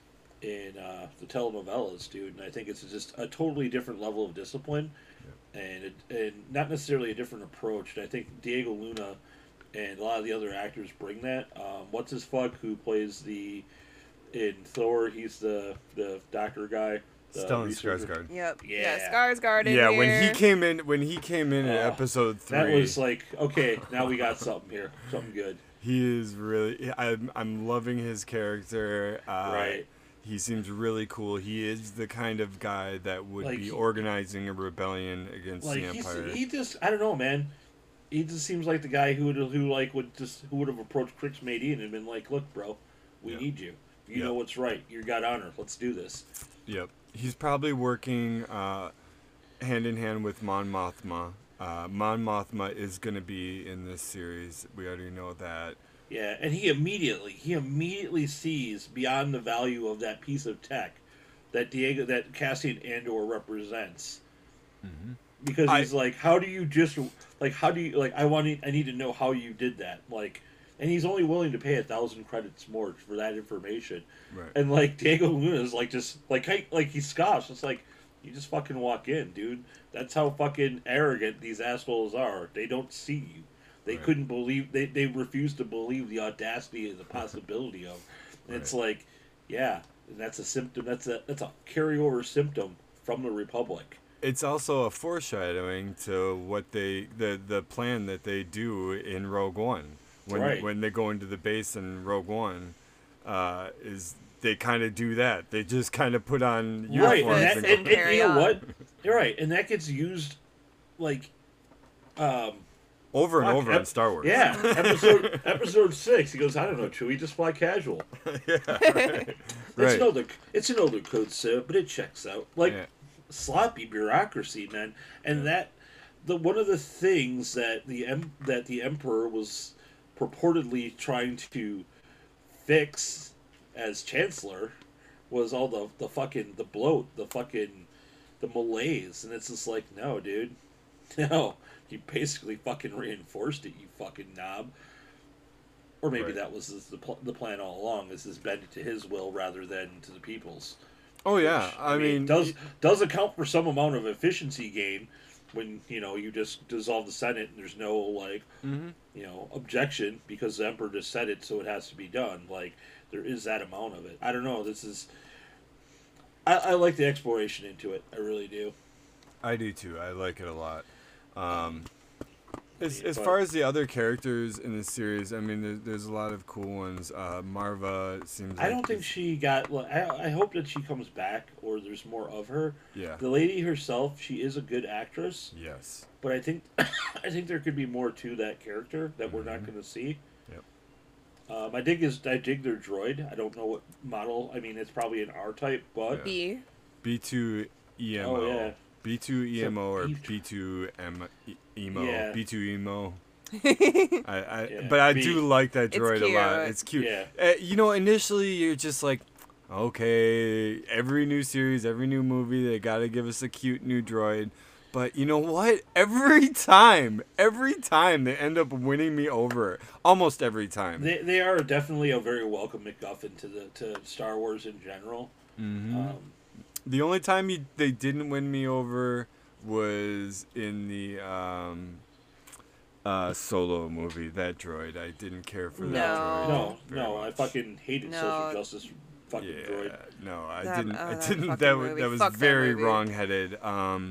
in uh, the telenovelas, dude. And I think it's just a totally different level of discipline, and it, and not necessarily a different approach. And I think Diego Luna and a lot of the other actors bring that. Um, what's his fuck who plays the in Thor? He's the the doctor guy. the Stellan researcher. Skarsgård. Yep. Yeah. Yeah. Skarsgård in Yeah, here. when he came in, when he came in in Oh, episode three, That was like, okay, now we got something here, something good. he is really. I'm I'm loving his character. Uh, Right. He seems really cool. He is the kind of guy that would Like, be he- organizing a rebellion against Like the he's, Empire. he just, I don't know, man. He just seems like the guy who would who like would just who would have approached Crix Madine and been like, look, bro, we Yeah. need you. You Yeah. know what's right. You got honor. Let's do this. Yep. He's probably working uh, hand in hand with Mon Mothma. Uh, Mon Mothma is going to be in this series. We already know that. Yeah, and he immediately he immediately sees beyond the value of that piece of tech that Diego that Cassian Andor represents. Because I- he's like, how do you just like how do you like I want to, I need to know how you did that like, and he's only willing to pay a thousand credits more for that information. Right. And like Diego Luna is like just like I, like he scoffs. It's like you just fucking walk in, dude. That's how fucking arrogant these assholes are. They don't see you. They Right. couldn't believe. They they refuse to believe the audacity and the possibility of. And it's like, yeah, and that's a symptom. That's a that's a carryover symptom from the Republic. It's also a foreshadowing to what they the the plan that they do in Rogue One when Right. when they go into the base in Rogue One. Uh, is they kind of do that? They just kind of put on Right, uniforms and, that, and, and, go, and Carry you know on. what? You're right, and that gets used like, um, over and fuck, over ep- on Star Wars. yeah, episode episode six. He goes, I don't know, Chewie, just fly casual. It's Right. an older, it's an older code, sir, but it checks out. Like Yeah. sloppy bureaucracy, man, and that the one of the things that the em, that the emperor was purportedly trying to fix as chancellor was all the the fucking the bloat, the fucking the malaise, and it's just like, no, dude, No, he basically fucking reinforced it, you fucking knob. Or maybe Right. that was his- the, pl- the plan all along, is this bend to his will rather than to the people's. Oh yeah, Which, I mean, does does account for some amount of efficiency gain when, you know, you just dissolve the Senate and there's no, like, mhm. you know, objection because the Emperor just said it, so it has to be done. Like, there is that amount of it. I don't know. This is. I, I like the exploration into it. I really do. I do too. I like it a lot. Um, as Yeah, as but- far as the other characters in the series, I mean, there, there's a lot of cool ones. Uh, Marva seems. I like don't think it's- she got. Like, I I hope that she comes back or there's more of her. Yeah. The lady herself, she is a good actress, Yes. but I think I think there could be more to that character that we're not Mhm. going to see. Yep. Um, I dig is I dig their droid. I don't know what model. I mean, it's probably an R type, but B. B two E M O. Oh, yeah. B two E M O or B- B two M E- emo. Yeah. B two emo. I, I Yeah, but I B- do like that It's droid a lot. cute. It's cute. Yeah. Uh, you know, initially you're just like, okay, every new series, every new movie, they got to give us a cute new droid. But you know what? Every time, every time they end up winning me over. Almost every time. they they are definitely a very welcome MacGuffin to the to Star Wars in general. hmm Um, The only time you, they didn't win me over was in the um, uh, Solo movie. That droid, I didn't care for that No. droid. no, very no, I much. fucking hated No. Social Justice fucking Yeah, droid. no, I That- didn't. oh, I that didn't. fucking That was movie. that was Fuck that very movie. wrong-headed. Um,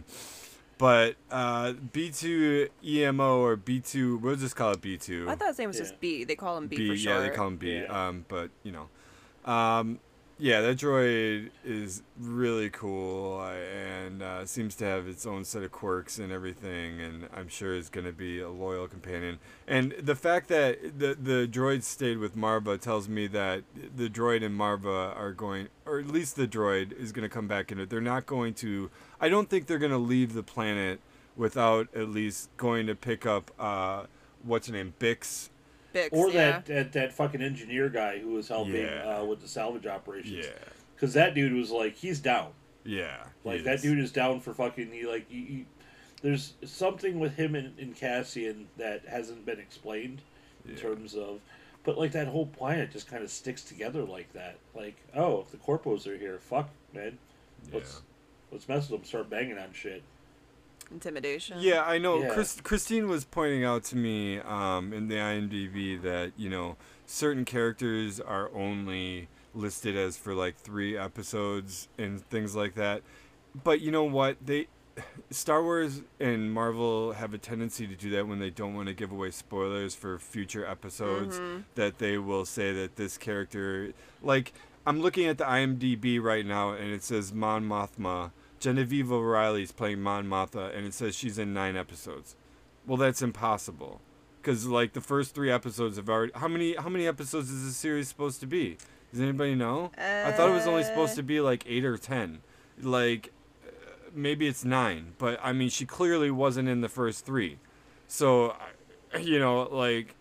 but uh, B two E M O or B two, we'll just call it B two. I thought his name was Yeah. just B. They call him B, B, for short. yeah, they call him B. Yeah. Um, but you know, um, yeah, that droid is really cool uh, and uh, seems to have its own set of quirks and everything, and I'm sure is going to be a loyal companion. And the fact that the the droid stayed with Marva tells me that the droid and Marva are going, or at least the droid is going to come back in it. They're not going to. I don't think they're going to leave the planet without at least going to pick up uh, what's her name, Bix. Bix, Or yeah. that, that that fucking engineer guy who was helping Yeah. uh, with the salvage operations. Yeah, Because that dude was like, he's down. yeah. he Like that is. dude is down for fucking. He like he, he, there's something with him and, and Cassian that hasn't been explained in Yeah. terms of, but like that whole planet just kind of sticks together like that. Like, oh, if the corpos are here, fuck, man, let's let's mess with them, start banging on shit. Intimidation. Yeah, I know. Yeah. Chris, Christine was pointing out to me um, in the IMDb that, you know, certain characters are only listed as for like three episodes and things like that. But you know what? They Star Wars and Marvel have a tendency to do that when they don't want to give away spoilers for future episodes, that they will say that this character, like, I'm looking at the IMDb right now and it says Mon Mothma. Genevieve O'Reilly's playing Mon Mothma, and it says she's in nine episodes. Well, that's impossible, because like the first three episodes have already. How many? How many episodes is this series supposed to be? Does anybody know? I thought it was only supposed to be like eight or ten. Like, uh, maybe it's nine, but I mean, she clearly wasn't in the first three. So, I- you know, like.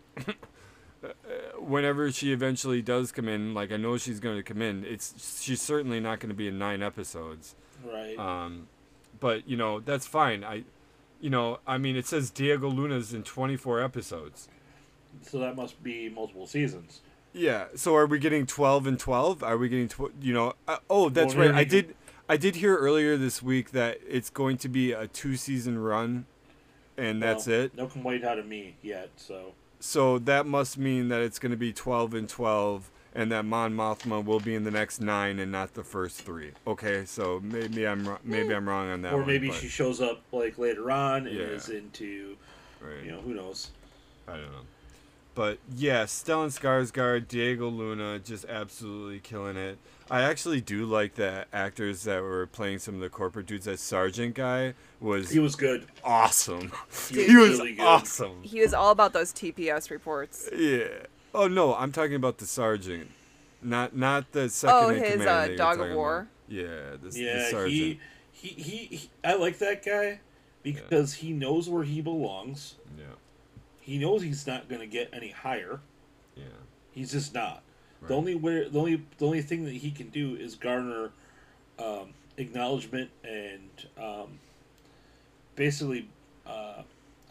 Whenever she eventually does come in, like I know she's going to come in, it's she's certainly not going to be in nine episodes. Right. Um, but you know that's fine. I, you know, I mean, it says Diego Luna's in twenty-four episodes. So that must be multiple seasons. Yeah. So are we getting twelve and twelve? Are we getting tw- you know? Uh, oh, that's Well, right. here I we did. I did hear earlier this week that it's going to be a two-season run, and that's Well, it. No complaint out of me yet. So So that must mean that it's going to be twelve and twelve, and that Mon Mothma will be in the next nine and not the first three. Okay, so maybe I'm wro- maybe I'm wrong on that or one. maybe but- she shows up like later on and Yeah. is into, right. you know, who knows. I don't know. But yeah, Stellan Skarsgård, Diego Luna, just absolutely killing it. I actually do like the actors that were playing some of the corporate dudes. That sergeant guy was He was good. awesome. He He was was really good. awesome. He was all about those T P S reports. Yeah. Oh no, I'm talking about the sergeant, not not the second Oh, in his, command. uh, that you're Dog of talking War? about. Yeah, the, the Yeah, sergeant. he, he, he, he. I like that guy because he knows where he belongs. Yeah, He knows he's not going to get any higher. yeah. He's just not. Right. The only where the only the only thing that he can do is garner um, acknowledgement and um, basically uh,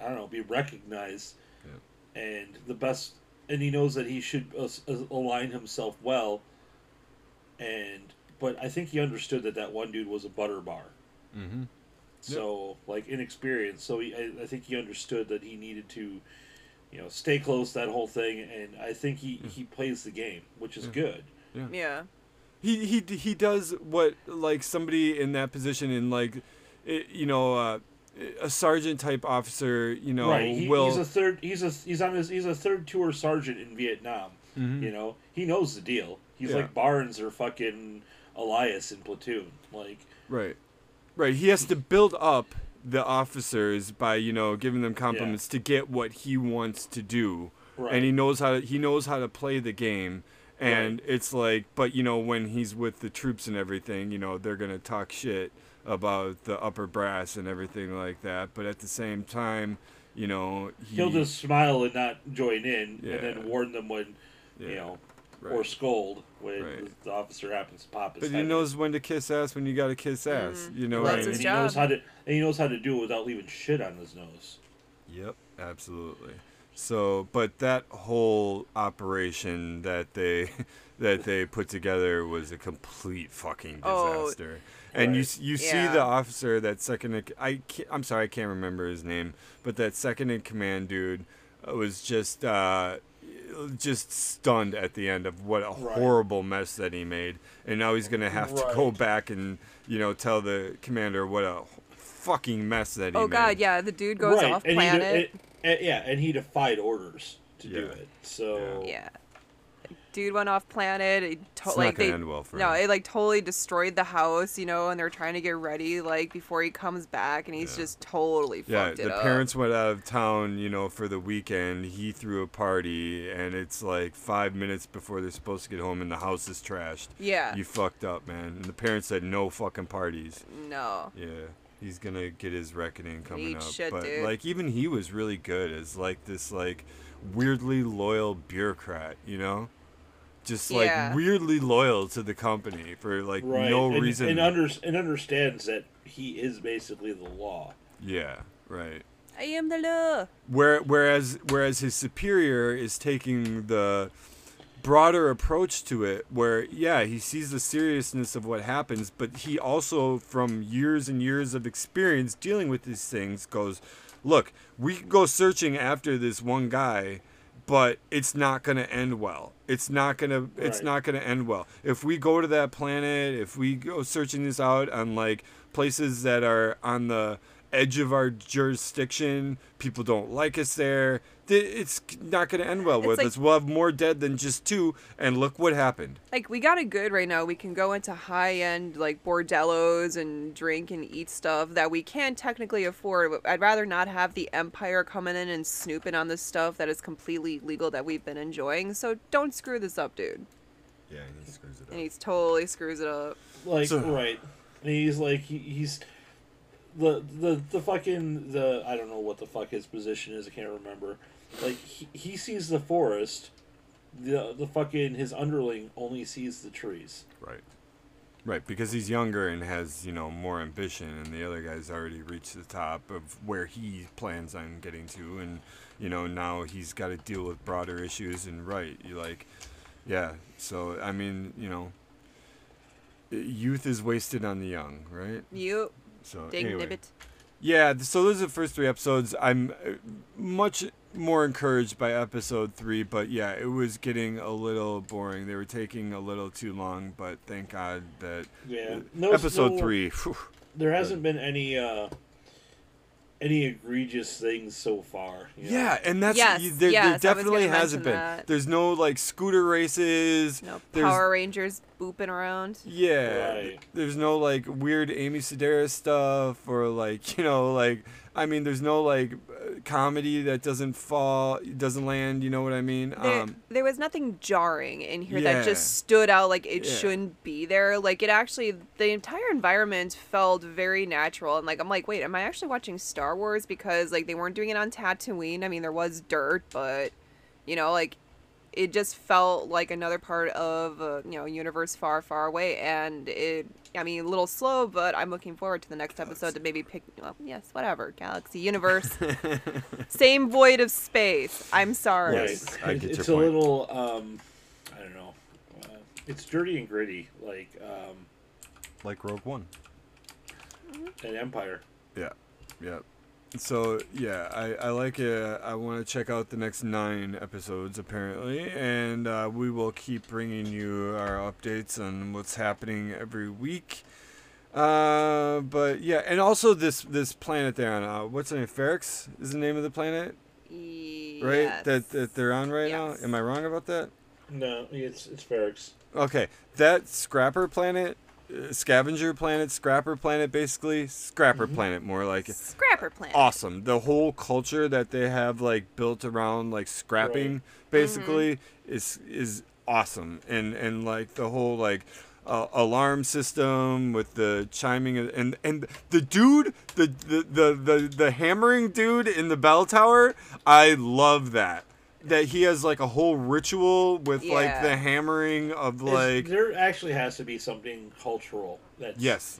I don't know, be recognized. Yeah. And the best, and he knows that he should uh, align himself well. And but I think he understood that that one dude was a butter bar. Mm-hmm. So like inexperienced. So he, I, I think he understood that he needed to, you know, stay close to that whole thing. And I think he, Yeah. he plays the game, which is Yeah. good. Yeah. Yeah. He he he does what like somebody in that position in like, it, you know, uh, a sergeant type officer, you know, right. He, will. He's a third. He's a he's on his he's a third tour sergeant in Vietnam. Mhm. You know, he knows the deal. He's Yeah. like Barnes or fucking Elias in Platoon. Like Right. Right. He has to build up the officers by, you know, giving them compliments to get what he wants to do. right. And he knows how to he knows how to play the game. And it's like, but you know, when he's with the troops and everything, you know, they're going to talk shit about the upper brass and everything like that. But at the same time, you know, he, He'll just smile and not join in, Yeah. and then warn them when, you Yeah. know, right. or scold when Right. the officer happens to pop his But head he in. knows when to kiss ass when you got to kiss ass. You know Right, what I That's and his he mean? job. knows how to, and he knows how to do it without leaving shit on his nose. Yep, absolutely. So, but that whole operation that they that they put together was a complete fucking Oh, disaster. and you right. s- you see Yeah. the officer, that second in, I can't, I'm sorry, I can't remember his name, but that second in command dude uh, was just uh, just stunned at the end of what a Right. horrible mess that he made, and now he's gonna have to go Right. back and you know tell the commander what a fucking mess that he Oh made. god, yeah, the dude goes right, off and he de- planet. and- and- yeah, and he defied orders to do Yeah. it. So Yeah. Dude went off planet. It to- It's like not gonna they end well for no, him. it like totally destroyed the house, you know, and they're trying to get ready like before he comes back, and he's Yeah. just totally Yeah, fucked it the up. parents went out of town, you know, for the weekend. He threw a party, and it's like five minutes before they're supposed to get home, and the house is trashed. Yeah. You fucked up, man. And the parents said no fucking parties. No. Yeah, he's gonna get his reckoning coming Eat up. shit, but dude. like, even he was really good as like this like weirdly loyal bureaucrat, you know, just like Yeah. weirdly loyal to the company for like right, no and, reason. and, under, and understands that he is basically the law. yeah, right. I am the law. Where, whereas whereas his superior is taking the broader approach to it, where yeah, he sees the seriousness of what happens, but he also, from years and years of experience dealing with these things, goes, look, we can go searching after this one guy, but it's not gonna end well. It's not gonna it's Right. not gonna end well. If we go to that planet, if we go searching this out on like places that are on the edge of our jurisdiction, people don't like us there, th- it's not going to end well It's with like- us. We'll have more dead than just two, and look what happened. Like we got it good right now. We can go into high end like bordellos and drink and eat stuff that we can technically afford. But I'd rather not have the Empire coming in and snooping on this stuff that is completely legal that we've been enjoying. So don't screw this up, dude. Yeah, and he screws it And he totally screws it up. Like So- right, and he's like he, he's the the the fucking the I don't know what the fuck his position is. I can't remember. Like he, he sees the forest. The the fucking his underling only sees the trees. Right. Right, because he's younger and has, you know, more ambition, and the other guy's already reached the top of where he plans on getting to, and, you know, now he's got to deal with broader issues, and right, you like, yeah, so, I mean, you know, youth is wasted on the young, right? You So, dig anyway. nibbit. Yeah, th- so those are the first three episodes. I'm uh, much more encouraged by episode three, but yeah, it was getting a little boring. They were taking a little too long, but thank God that Yeah. uh, No- episode no- three. Whew, There hasn't been any uh any egregious things so far. you know? yeah, and that's Yes, you, there, yes, I there was definitely gonna hasn't been. mention that. There's no like scooter races. No There's Power Rangers booping around. Yeah, Right. th- there's no like weird Amy Sedaris stuff or like you know like I mean there's no like uh, comedy that doesn't fall doesn't land. You know what I mean? There, Um, there was nothing jarring in here Yeah. that just stood out like it Yeah. shouldn't be there. Like it actually, the entire environment felt very natural, and like I'm like, wait, am I actually watching Star Wars? Because like they weren't doing it on Tatooine. I mean, there was dirt, but you know, like it just felt like another part of a, you know, universe far, far away. And it, I mean, a little slow, but I'm looking forward to the next episode to maybe pick, well, yes, whatever, galaxy, universe, same void of space. I'm sorry. Right. I get It's your a point. little, um, I don't know. Uh, it's dirty and gritty, like um, Like Rogue One. an Empire. Yeah, yeah. So yeah, I, I like it. I want to check out the next nine episodes apparently, and uh, we will keep bringing you our updates on what's happening every week. Uh, but yeah, and also this this planet they're on. Uh, what's the name? Ferrix is the name of the planet, right? Yes. That that they're on right Yes. now. Am I wrong about that? No, it's it's Ferrix. Okay, that Scrapper planet, uh, Scavenger planet, Scrapper planet, basically Scrapper planet, more like it. Scrapper planet. Awesome. The whole culture that they have like built around like scrapping, basically, is is awesome, and and like the whole like. Uh, alarm system with the chiming of- and and the dude the, the the the the hammering dude in the bell tower. I love that that he has like a whole ritual with like Yeah. the hammering of Is- like there actually has to be something cultural that's yes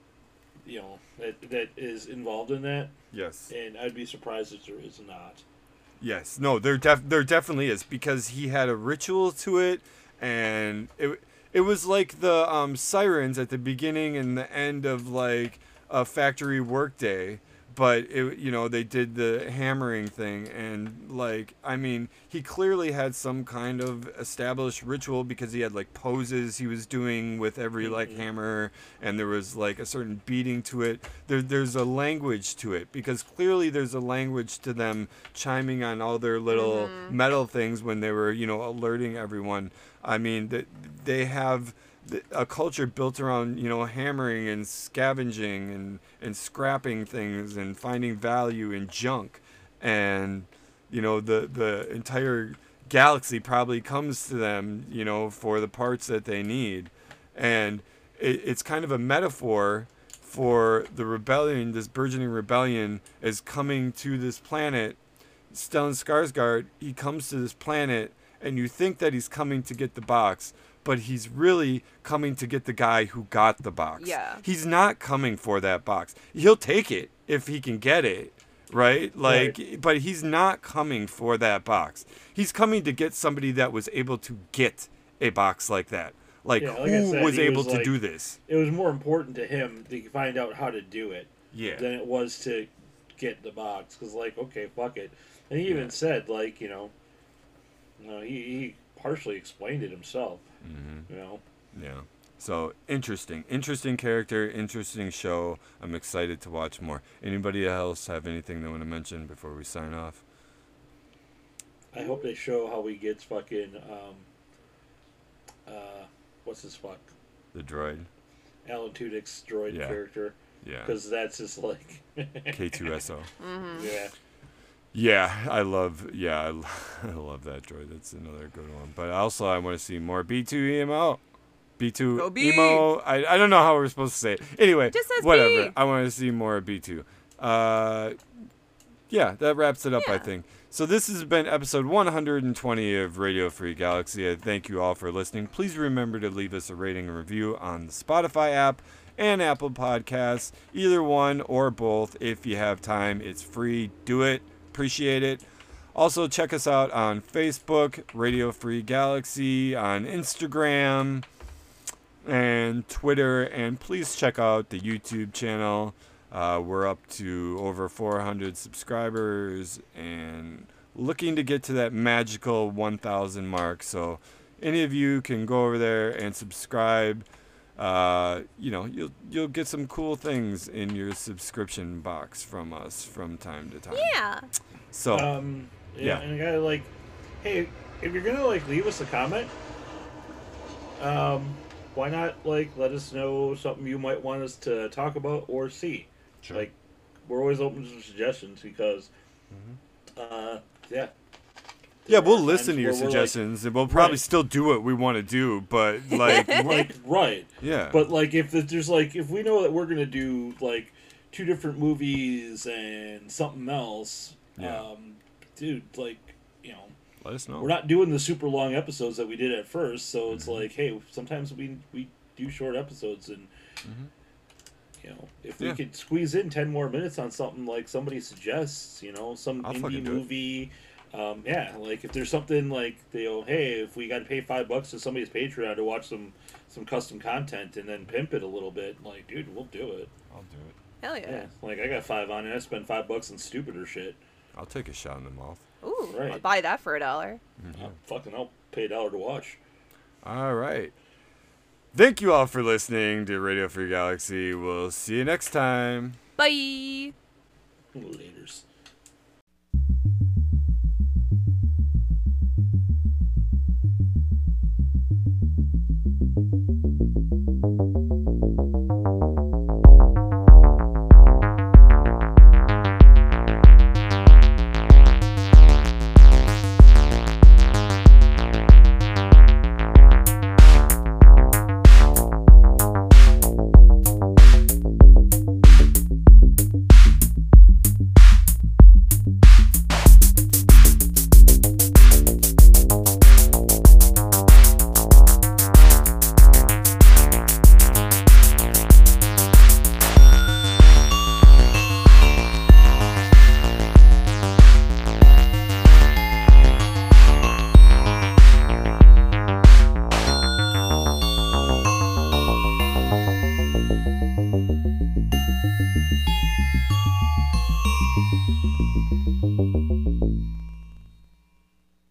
you know that that is involved in that, yes and I'd be surprised if there is not. yes no there def- there definitely is, because he had a ritual to it, and it it was like the um sirens at the beginning and the end of like a factory workday, but it you know they did the hammering thing, and like I mean he clearly had some kind of established ritual, because he had like poses he was doing with every like hammer, and there was like a certain beating to it. There there's a language to it, because clearly there's a language to them chiming on all their little metal things when they were you know alerting everyone. I mean that they have th- a culture built around you know hammering and scavenging and and scrapping things and finding value in junk, and you know the the entire galaxy probably comes to them you know for the parts that they need, and it, it's kind of a metaphor for the rebellion. This burgeoning rebellion is coming to this planet. Stellan Skarsgård, he comes to this planet, and you think that he's coming to get the box, but he's really coming to get the guy who got the box. Yeah. He's not coming for that box. He'll take it if he can get it, right? Like, Right. but he's not coming for that box. He's coming to get somebody that was able to get a box like that. Like, Yeah, like I who said, was he able was to like- do this? It was more important to him to find out how to do it Yeah. than it was to get the box. Because like, okay, fuck it. And he even Yeah. said like, you know, you know, he, he partially explained it himself. Mm-hmm. You know. Yeah. So interesting, interesting character, interesting show. I'm excited to watch more. Anybody else have anything they want to mention before we sign off? I hope they show how he gets fucking um, uh, what's his fuck The droid. Alan Tudyk's droid Yeah. character, Yeah. because that's just like K two S O. yeah. Yeah, I love. Yeah, I, lo- I love that droid. That's another good one. But also, I want to see more B two E M O. B two Go B! emo. I, I don't know how we're supposed to say it. Anyway, Just says whatever. B. I want to see more B two. Uh, yeah, that wraps it up, I Yeah. think. So this has been episode one hundred twenty of Radio Free Galaxy. I thank you all for listening. Please remember to leave us a rating and review on the Spotify app and Apple Podcasts. Either one or both. If you have time, it's free. Do it. Appreciate it. Also, check us out on Facebook, Radio Free Galaxy, on Instagram and Twitter, and please check out the YouTube channel. Uh, we're up to over four hundred subscribers and looking to get to that magical one thousand mark. So any of you can go over there and subscribe. Uh, you know, you'll you'll get some cool things in your subscription box from us from time to time. Yeah. So Um, yeah, Yeah. and I gotta like, hey, if you're gonna like leave us a comment, um, why not like let us know something you might want us to talk about or see? Sure. Like, we're always open to suggestions because, uh, yeah. yeah, There we'll are listen times to your where we're, like- suggestions, and we'll probably Right. still do what we want to do. But like, Like, right. yeah, But like, if there's like, if we know that we're gonna do like two different movies and something else, Yeah. um, dude, like, you know, Let us know. we're not doing the super long episodes that we did at first, so it's Mm-hmm. like, hey, sometimes we we do short episodes, and you know, if we Yeah. could squeeze in ten more minutes on something like somebody suggests, you know, some I'll indie fucking do it. movie, um, yeah, like if there's something like they go, hey, if we got to pay five bucks to somebody's Patreon to watch some some custom content and then pimp it a little bit, like, dude, we'll do it. I'll do it. Hell yeah. Yeah, like I got five on it, I spend five bucks on stupider shit. I'll take a shot in the mouth. Ooh, Right. I'll buy that for a dollar. I'll fucking, I'll pay a dollar to watch. All right. Thank you all for listening to Radio Free Galaxy. We'll see you next time. Bye. Laters.